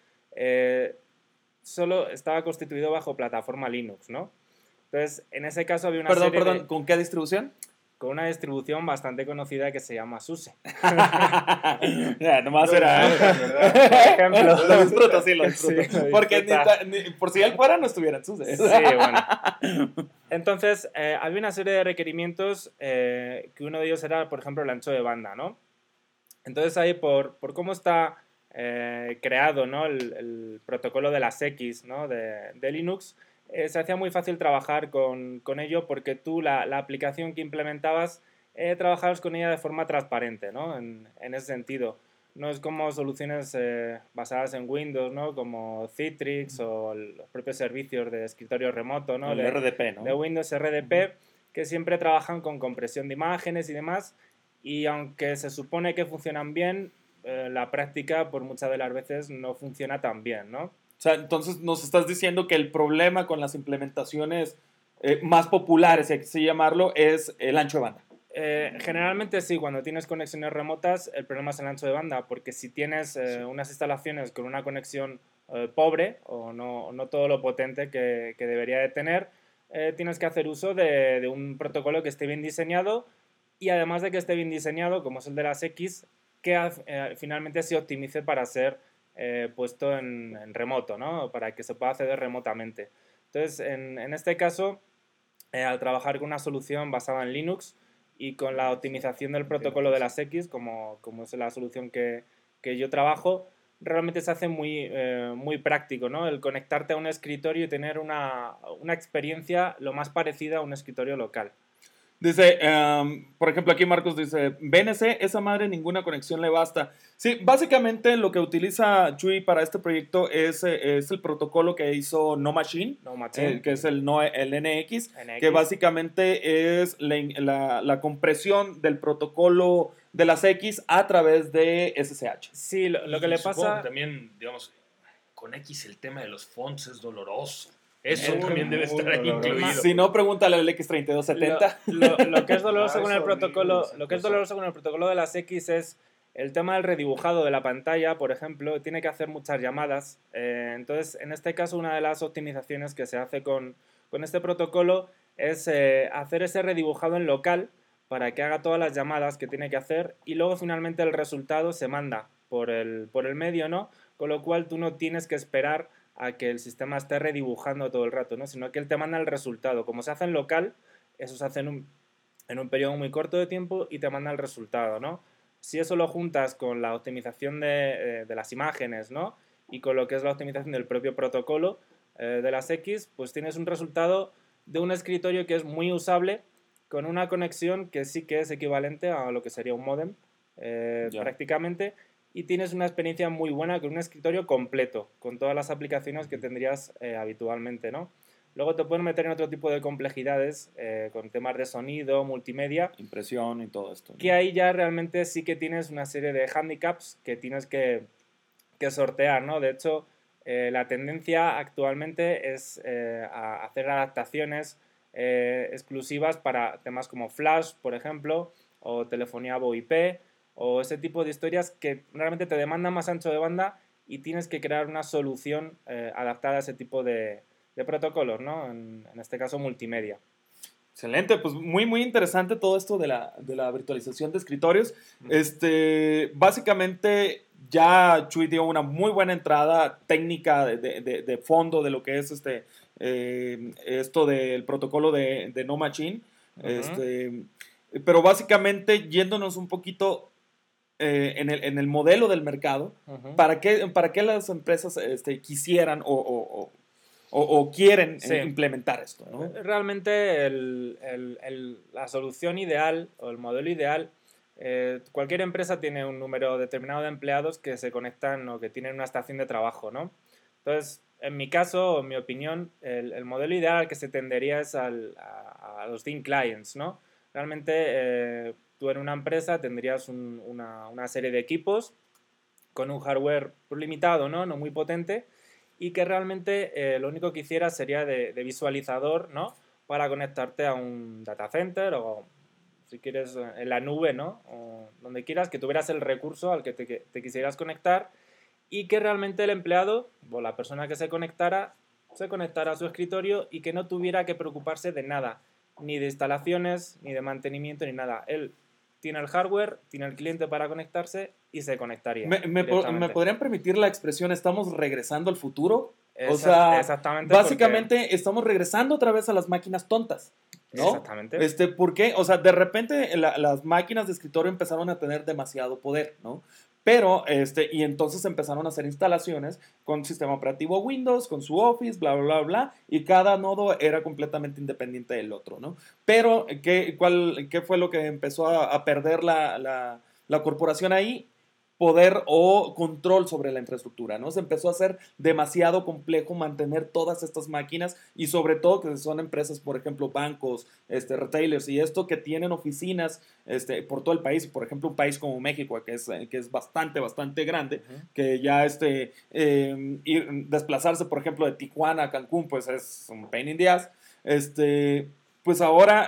solo estaba constituido bajo plataforma Linux, ¿no? Entonces, en ese caso había una serie Perdón, ¿con qué distribución? Con una distribución bastante conocida que se llama SUSE. Ya, nomás era. Por ejemplo. Lo disfruto, sí, lo disfruto. Sí, lo Porque disfruta. por si él fuera, no estuviera en SUSE. Sí, bueno. Entonces, había una serie de requerimientos que uno de ellos era, por ejemplo, el ancho de banda, ¿no? Entonces, ahí, por cómo está creado, ¿no? el protocolo de las X, ¿no? de Linux, se hacía muy fácil trabajar con ello porque tú la aplicación que implementabas trabajabas con ella de forma transparente, ¿no? En ese sentido. No es como soluciones basadas en Windows, ¿no? Como Citrix o los propios servicios de escritorio remoto, ¿no? El RDP, ¿no? De Windows RDP, que siempre trabajan con compresión de imágenes y demás, y aunque se supone que funcionan bien, la práctica por muchas de las veces no funciona tan bien, ¿no? O sea, entonces nos estás diciendo que el problema con las implementaciones más populares, si hay que así llamarlo, es el ancho de banda. Generalmente sí, cuando tienes conexiones remotas, el problema es el ancho de banda, porque si tienes unas instalaciones con una conexión pobre o no todo lo potente que debería de tener, tienes que hacer uso de un protocolo que esté bien diseñado y además de que esté bien diseñado, como es el de las X, que finalmente se optimice para ser puesto en remoto, ¿no? Para que se pueda acceder remotamente. Entonces, en este caso, al trabajar con una solución basada en Linux y con la optimización del protocolo de las X, como es la solución que yo trabajo, realmente se hace muy práctico, ¿no? El conectarte a un escritorio y tener una experiencia lo más parecida a un escritorio local. Dice, por ejemplo, aquí Marcos dice, BNC, esa madre ninguna conexión le basta. Sí, básicamente lo que utiliza Chuy para este proyecto es el protocolo que hizo No Machine, que es el NX, que básicamente es la compresión del protocolo de las X a través de SSH. Sí, lo que le pasa... Que también, digamos, con X el tema de los fonts es doloroso. Eso también debe estar ahí incluido. Si no, pregúntale al X3270. Lo que es doloroso con el protocolo, lo que es doloroso con el protocolo de las X es el tema del redibujado de la pantalla, por ejemplo, tiene que hacer muchas llamadas. Entonces, en este caso, una de las optimizaciones que se hace con este protocolo es hacer ese redibujado en local para que haga todas las llamadas que tiene que hacer y luego finalmente el resultado se manda por el medio, ¿no? Con lo cual tú no tienes que esperar a que el sistema esté redibujando todo el rato, ¿no? Sino que él te manda el resultado. Como se hace en local, eso se hace en un periodo muy corto de tiempo y te manda el resultado, ¿no? Si eso lo juntas con la optimización de las imágenes, ¿no? Y con lo que es la optimización del propio protocolo de las X, pues tienes un resultado de un escritorio que es muy usable con una conexión que sí que es equivalente a lo que sería un módem prácticamente, y tienes una experiencia muy buena con un escritorio completo, con todas las aplicaciones que tendrías habitualmente, ¿no? Luego te pueden meter en otro tipo de complejidades, con temas de sonido, multimedia. Impresión y todo esto, ¿no? Que ahí ya realmente sí que tienes una serie de handicaps que tienes que sortear, ¿no? De hecho, la tendencia actualmente es a hacer adaptaciones exclusivas para temas como Flash, por ejemplo, o telefonía VoIP, o ese tipo de historias que realmente te demandan más ancho de banda y tienes que crear una solución adaptada a ese tipo de protocolos, ¿no? En este caso, multimedia. Excelente, pues muy interesante todo esto de la virtualización de escritorios. Básicamente ya Chuy dio una muy buena entrada técnica de fondo de lo que es esto del protocolo de No Machine. Pero básicamente yéndonos un poquito en el modelo del mercado, ¿para qué las empresas quisieran o quieren implementar esto, ¿no? Realmente la solución ideal o el modelo ideal, cualquier empresa tiene un número determinado de empleados que se conectan o que tienen una estación de trabajo, ¿no? Entonces, en mi caso, o en mi opinión, el modelo ideal al que se tendería es a los thin clients, ¿no? Realmente tú en una empresa tendrías una serie de equipos con un hardware limitado, ¿no? No muy potente, y que realmente lo único que hicieras sería de visualizador, ¿no? Para conectarte a un data center o, si quieres, en la nube, ¿no? O donde quieras, que tuvieras el recurso al que te quisieras conectar y que realmente el empleado o la persona que se conectara a su escritorio y que no tuviera que preocuparse de nada, ni de instalaciones, ni de mantenimiento, ni nada. Él tiene el hardware, tiene el cliente para conectarse y se conectaría. ¿Me podrían permitir la expresión estamos regresando al futuro? Exactamente. Básicamente estamos regresando otra vez a las máquinas tontas, ¿no? Exactamente. ¿Por qué? O sea, de repente las máquinas de escritorio empezaron a tener demasiado poder, ¿no? Pero, y entonces empezaron a hacer instalaciones con sistema operativo Windows, con su Office, bla, bla, bla, bla, y cada nodo era completamente independiente del otro, ¿no? Pero, ¿qué fue lo que empezó a perder la corporación ahí? poder o control sobre la infraestructura, ¿no? Se empezó a hacer demasiado complejo mantener todas estas máquinas y sobre todo que son empresas, por ejemplo, bancos, retailers y esto que tienen oficinas por todo el país. Por ejemplo, un país como México, que es bastante, bastante grande, que ya desplazarse, por ejemplo, de Tijuana a Cancún, pues es un pain in the ass. Pues ahora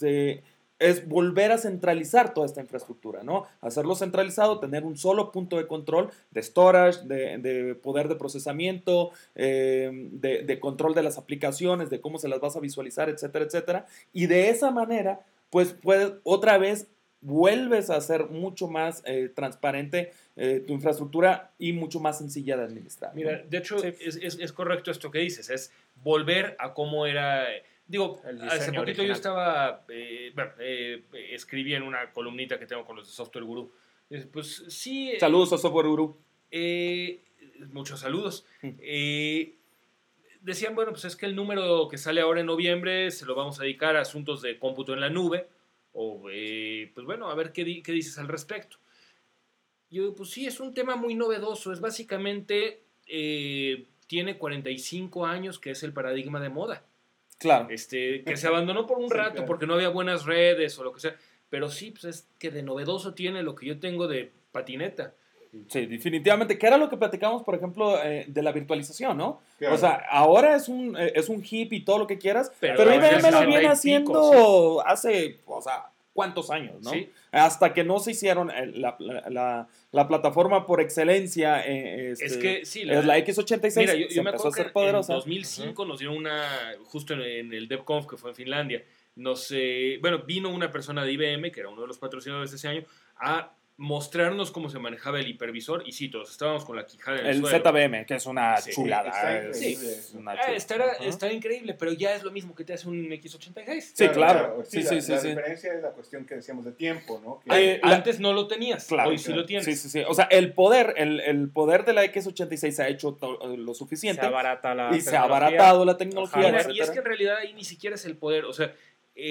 es volver a centralizar toda esta infraestructura, ¿no? Hacerlo centralizado, tener un solo punto de control, de storage, de poder de procesamiento, de control de las aplicaciones, de cómo se las vas a visualizar, etcétera, etcétera. Y de esa manera, pues otra vez vuelves a hacer mucho más transparente tu infraestructura y mucho más sencilla de administrar, ¿no? Mira, de hecho, Sí. es correcto esto que dices, es volver a cómo era. Digo, El hace diseño poquito original. yo estaba, escribí en una columnita que tengo con los de Software Guru. Pues sí. Saludos a Software Guru. Muchos saludos. Decían, bueno, pues es que el número que sale ahora en noviembre se lo vamos a dedicar a asuntos de cómputo en la nube. O, pues bueno, a ver qué dices al respecto. Yo, pues sí, es un tema muy novedoso. Es básicamente, tiene 45 años que es el paradigma de moda. Claro. Que se abandonó por un Sí, rato claro. porque no había buenas redes o lo que sea. Pero sí, pues es que de novedoso tiene lo que yo tengo de patineta. Sí, definitivamente. Que era lo que platicamos, por ejemplo, de la virtualización, ¿no? Claro. O sea, ahora es un hip y todo lo que quieras, Pero pero desde el IBM lo 60 y viene pico, haciendo hace, o sea, ¿cuántos años, no? Sí. Hasta que no se hicieron la plataforma por excelencia, Es que sí, es la X86, Mira, se yo me empezó a acuerdo que ser poderosa. en 2005 nos dieron justo en el DevConf que fue en Finlandia, vino una persona de IBM, que era uno de los patrocinadores de ese año, a mostrarnos cómo se manejaba el hipervisor y sí, todos estábamos con la quijada en el El suelo. ZBM, que es una Sí, chulada. está Es increíble. una chulada. Está increíble, pero ya es lo mismo que te hace un X86. Sí, claro. Sí, la sí. diferencia es la cuestión que decíamos de tiempo, ¿no? Que- Antes no lo tenías, Claro, hoy sí lo tienes. Sí. O sea, el poder de la X86 se ha hecho lo suficiente Se abarata la y se ha tecnología. abaratado la tecnología, Ajá, Mira, etcétera. y es que en realidad ahí ni siquiera es el poder, o sea,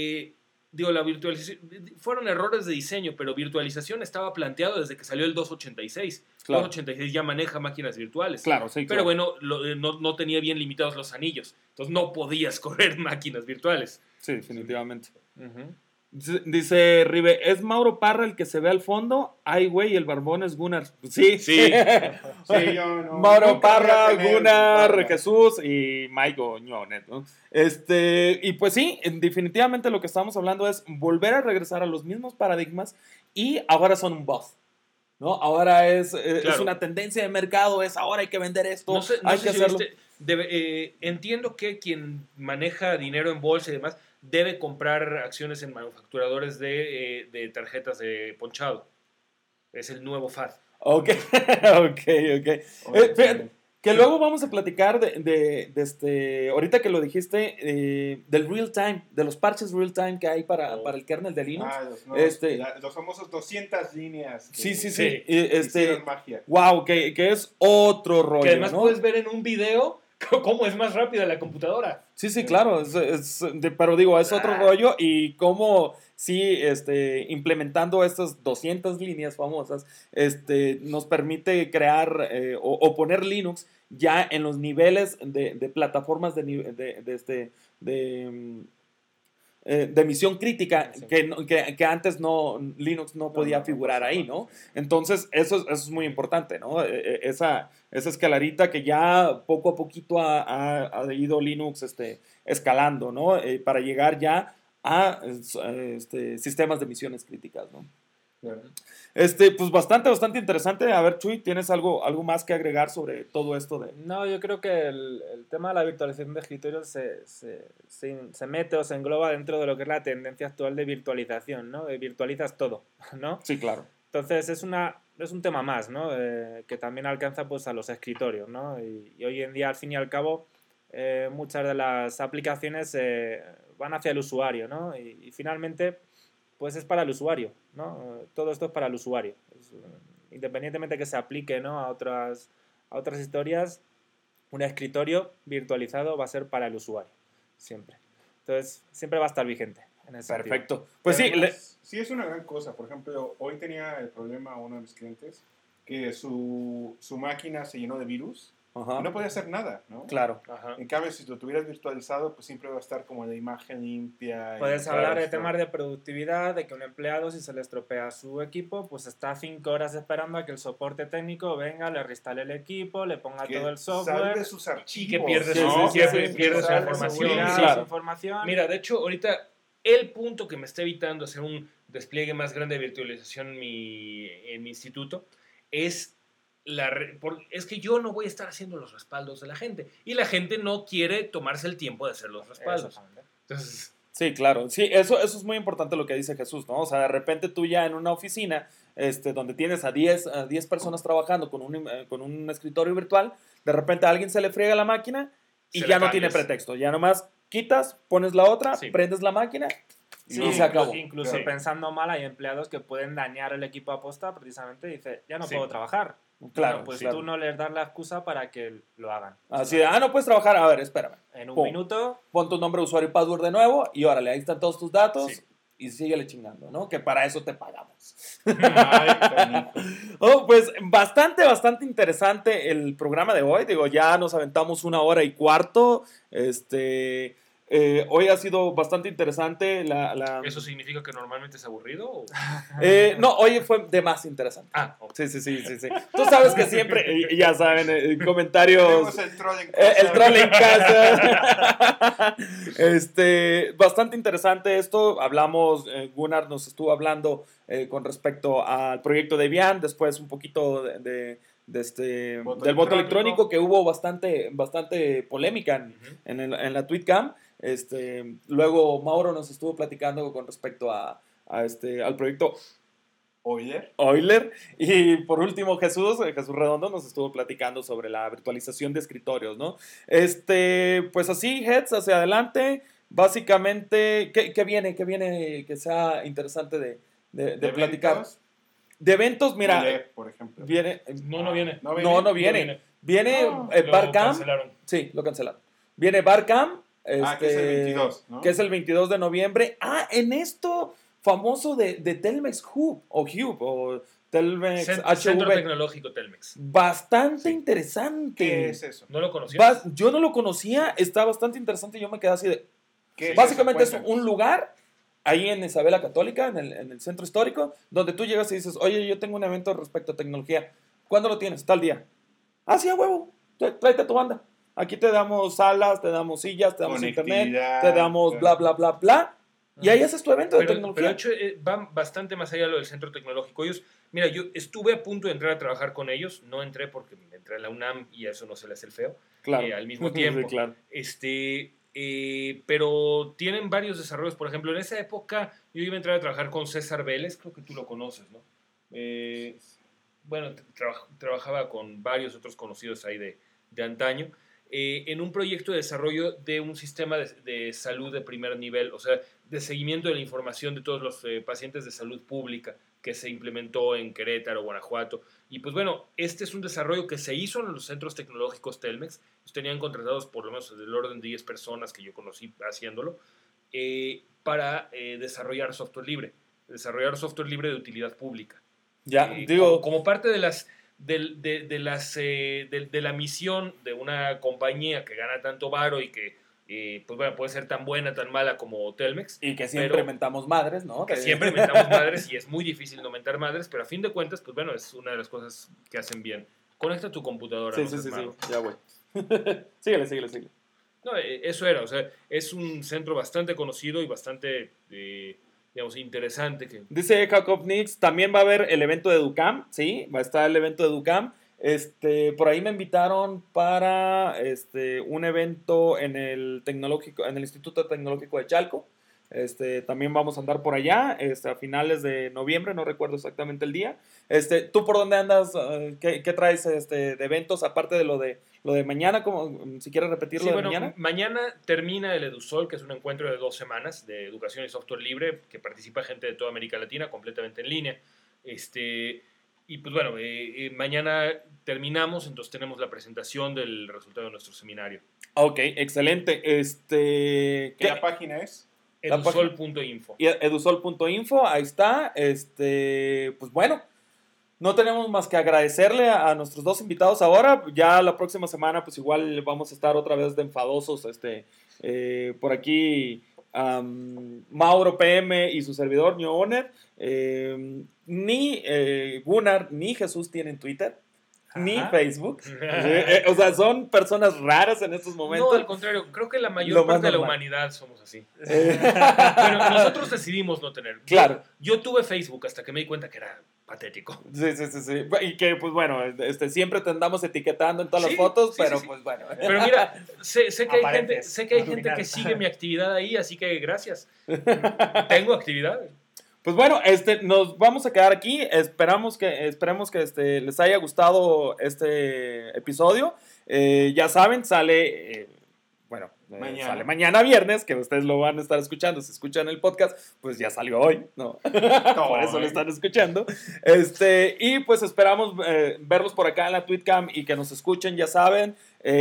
la virtualización, fueron errores de diseño, pero virtualización estaba planteado desde que salió el 286. Claro. 286 ya maneja máquinas virtuales. Claro, sí, Pero claro. bueno, no tenía bien limitados los anillos, entonces no podías correr máquinas virtuales. Sí, definitivamente. Ujú. Dice Ribe, ¿es Mauro Parra el que se ve al fondo? Ay, güey, el barbón es Gunnar. Sí, Sí. Sí, yo no. Mauro nunca voy a Parra, tener Gunnar, barba. Jesús y Mike Oñonet, ¿no? Y pues sí, definitivamente lo que estamos hablando es volver a regresar a los mismos paradigmas y ahora son un buzz, ¿no? Ahora es Claro. una tendencia de mercado, es ahora hay que vender esto, No sé hay que si hacerlo. viste, entiendo que quien maneja dinero en bolsa y demás debe comprar acciones en manufacturadores de tarjetas de ponchado. Es el nuevo FAD. Ok, ok. Fíjate, que luego vamos a platicar de ahorita que lo dijiste, del real time, de los parches real time que hay para el kernel de Linux. Los famosos 200 líneas. Sí. Hicieron magia. Wow, que es otro rollo, Que además ¿no? puedes ver en un video cómo es más rápida la computadora. Sí, claro, pero digo, es otro rollo y cómo, sí, implementando estas 200 líneas famosas, nos permite crear o poner Linux ya en los niveles de plataformas de misión crítica que antes Linux no podía figurar ahí, ¿no? Entonces, eso es muy importante, ¿no? Esa escalarita que ya poco a poquito ha ido Linux escalando, ¿no? Para llegar ya a sistemas de misiones críticas, ¿no? Claro. Pues bastante interesante. A ver, Chuy, ¿tienes algo más que agregar sobre todo esto de...? No, yo creo que el tema de la virtualización de escritorios se mete o se engloba dentro de lo que es la tendencia actual de virtualización, ¿no? Virtualizas todo, ¿no? Sí, claro. Entonces es un tema más, ¿no? Que también alcanza pues a los escritorios, ¿no? Y hoy en día, al fin y al cabo, muchas de las aplicaciones van hacia el usuario, ¿no? Y finalmente, pues es para el usuario, ¿no? Todo esto es para el usuario. Independientemente que se aplique, ¿no? a otras historias, un escritorio virtualizado va a ser para el usuario, siempre. Entonces, siempre va a estar vigente. En ese Perfecto. Pues sí, Además, sí es una gran cosa. Por ejemplo, hoy tenía el problema uno de mis clientes que su máquina se llenó de virus Ajá. y no podía hacer nada, ¿no? Claro. Ajá. En cambio, si lo tuvieras virtualizado, pues siempre va a estar como la imagen limpia. y Puedes claro, hablar de esto. temas de productividad, de que un empleado, si se le estropea su equipo, pues está 5 horas esperando a que el soporte técnico venga, le reinstale el equipo, le ponga Que todo el salve software. sus archivos. Y que pierdes, Sí, su, sí, pierde- sí, pierdes su Salve información. seguridad, claro. su información. Mira, de hecho, ahorita el punto que me está evitando hacer un despliegue más grande de virtualización en mi instituto es es que yo no voy a estar haciendo los respaldos de la gente. Y la gente no quiere tomarse el tiempo de hacer los respaldos. Exactamente. Entonces, Sí, claro. Sí, eso es muy importante lo que dice Jesús, ¿no? O sea, de repente tú ya en una oficina donde tienes a 10 personas trabajando con un escritorio virtual, de repente a alguien se le friega la máquina y Se ya la no tiene cambias. pretexto. Ya nomás quitas, pones la otra, Sí. prendes la máquina Sí, y se acabó. incluso Claro. pensando mal, hay empleados que pueden dañar el equipo aposta precisamente. Dice, ya no Sí. puedo trabajar. Claro, Bueno, pues claro. tú no les das la excusa para que lo hagan. Así de, no puedes trabajar. A ver, espérame. En un Pum. minuto, Pon tu nombre, usuario y password de nuevo y órale, ahí están todos tus datos Sí. y síguele chingando, ¿no? Que para eso te pagamos. Ay, canijo. Oh, pues bastante interesante el programa de hoy. Digo, ya nos aventamos 1 hora y cuarto. Hoy ha sido bastante interesante ¿eso significa que normalmente es aburrido? ¿O? no, hoy fue de más interesante. Ok. Sí. Tú sabes que siempre, ya saben, comentarios. Tenemos el troll en casa. El troll en casa. Bastante interesante esto. Hablamos, Gunnar nos estuvo hablando con respecto al proyecto de Debian, después un poquito del voto electrónico, que hubo bastante polémica Ujú. en la TweetCam. Luego Mauro nos estuvo platicando con respecto al proyecto Euler. Y por último, Jesús Redondo nos estuvo platicando sobre la virtualización de escritorios, ¿no? Pues así, heads, hacia adelante. Básicamente, ¿qué viene que sea interesante de platicar? eventos, De eventos, mira, Olé, por ejemplo. viene. No viene. ¿No viene? No viene. Viene No. Lo Barcamp. cancelaron. Sí, lo cancelaron. Viene Barcamp. Que es el 22, ¿no? Que es el 22 de noviembre. En esto famoso de Telmex Hub o Telmex Centro HV. Tecnológico Telmex. Bastante Sí. interesante. ¿Qué es eso? ¿No lo conocías? Yo no lo conocía, está bastante interesante. Yo me quedé así de. ¿Qué Básicamente es eso? un lugar ahí en Isabela Católica, en el centro histórico, donde tú llegas y dices, oye, yo tengo un evento respecto a tecnología. ¿Cuándo lo tienes? Tal día. Sí, a huevo. Tráete a tu banda. Aquí te damos salas, te damos sillas, te damos internet, Conectividad, te damos bla, bla, bla, bla. Y ahí haces tu evento de Pero tecnología. de hecho va bastante más allá de lo del centro tecnológico. Mira, yo estuve a punto de entrar a trabajar con ellos, no entré porque entré a la UNAM y a eso no se le hace el feo, Claro. al mismo tiempo. Sí, claro. Pero tienen varios desarrollos. Por ejemplo, en esa época yo iba a entrar a trabajar con César Vélez, creo que tú lo conoces, ¿no? Bueno, trabajaba con varios otros conocidos ahí de antaño, en un proyecto de desarrollo de un sistema de salud de primer nivel, o sea, de seguimiento de la información de todos los pacientes de salud pública que se implementó en Querétaro, Guanajuato. Y pues bueno, este es un desarrollo que se hizo en los centros tecnológicos Telmex. Ellos tenían contratados por lo menos del orden de 10 personas que yo conocí haciéndolo, para desarrollar software libre de utilidad pública. Ya, digo, Como parte de la misión de una compañía que gana tanto varo y que pues bueno, puede ser tan buena, tan mala como Telmex. y que siempre pero- mentamos madres, ¿no? Que siempre mentamos madres y es muy difícil no mentar madres, pero a fin de cuentas, pues bueno, es una de las cosas que hacen bien. Conecta tu computadora. Sí, no sí, seas sí, malo. ya, güey. síguele. No, eso era, o sea, es un centro bastante conocido y bastante, digamos, interesante. Dice Jacob Nix, también va a haber el evento de Educam, ¿sí? Va a estar el evento de Educam. Por ahí me invitaron para un evento en el Instituto Tecnológico de Chalco. También vamos a andar por allá a finales de noviembre, no recuerdo exactamente el día. ¿Tú por dónde andas? ¿Qué traes de eventos aparte de lo de mañana? Si quieres repetir Sí, lo de bueno, mañana. termina el EduSol, que es un encuentro de 2 semanas de educación y software libre, que participa gente de toda América Latina, completamente en línea. Y pues bueno, mañana terminamos, entonces tenemos la presentación del resultado de nuestro seminario. Ok, excelente. ¿Qué la página es? La página- Edusol.info. Y edusol.info, ahí está. Pues bueno, no tenemos más que agradecerle a nuestros dos invitados ahora. Ya la próxima semana, pues igual vamos a estar otra vez de enfadosos. Por aquí, Mauro PM y su servidor, New Owner. Ni Gunnar ni Jesús tienen Twitter. Ni Facebook. O sea, son personas raras en estos momentos. No, al contrario, creo que la Lo mayor más parte de la normal. humanidad somos así. Pero nosotros decidimos no tener. Claro. Yo tuve Facebook hasta que me di cuenta que era patético. Sí. Y que, pues bueno, siempre te andamos etiquetando en todas Sí, las fotos, sí, pero sí. pues bueno. Pero mira, sé que hay gente, Aparentes, sé que hay al gente final. que sigue mi actividad ahí, así que gracias. Tengo actividad. Pues bueno, nos vamos a quedar aquí. Esperemos que les haya gustado este episodio. Ya saben, sale sale mañana viernes, que ustedes lo van a estar escuchando. Si escuchan el podcast, pues ya salió hoy, ¿no? Por eso lo están escuchando. Y pues esperamos verlos por acá en la Tweetcam y que nos escuchen, ya saben.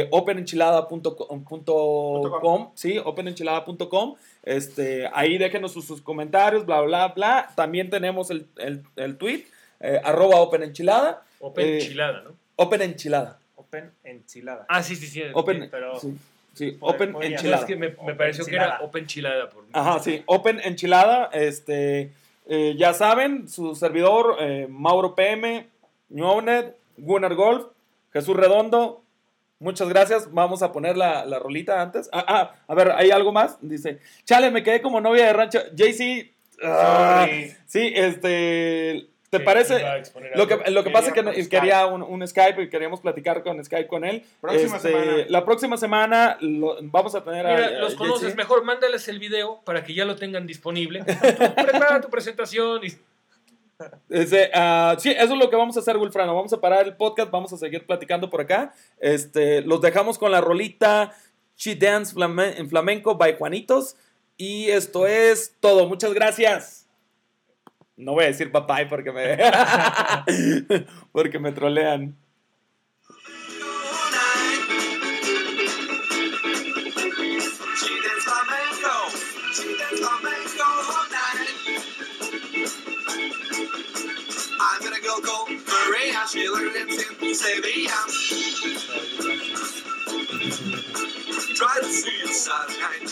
openenchilada.com, sí, openenchilada.com. Ahí déjenos sus comentarios, bla, bla, bla. También tenemos el tweet, @openenchilada. Openchilada, ¿no? Openenchilada. Open enchilada. Ah, sí. Open, pero- sí, Podría- Open podría- No, Enchilada. es que me Open pareció que enchilada. era Openchilada. Ajá, sí, Open Enchilada. Ya saben, su servidor, Mauro PM, New Owner, Gunnar Golf, Jesús Redondo. Muchas gracias. Vamos a poner la rolita antes. A ver, ¿hay algo más? Dice, chale, me quedé como novia de rancho. JC, Sorry. sí, ¿te parece? Lo que pasa es que por quería un Skype y queríamos platicar con Skype con él. Próxima semana. La próxima semana vamos a tener Mira, a los JC. conoces mejor, mándales el video para que ya lo tengan disponible. Prepara tu presentación y... sí, eso es lo que vamos a hacer, Wilfrano. Vamos a parar el podcast, vamos a seguir platicando por acá. Los dejamos con la rolita She Dance en Flamenco by Juanitos. Y esto es todo. Muchas gracias. No voy a decir bye bye porque porque me trolean. She dance flamenco. She dance flamenco all night. I met a girl called Maria. She learned it in Sevilla. Tried to see inside at night.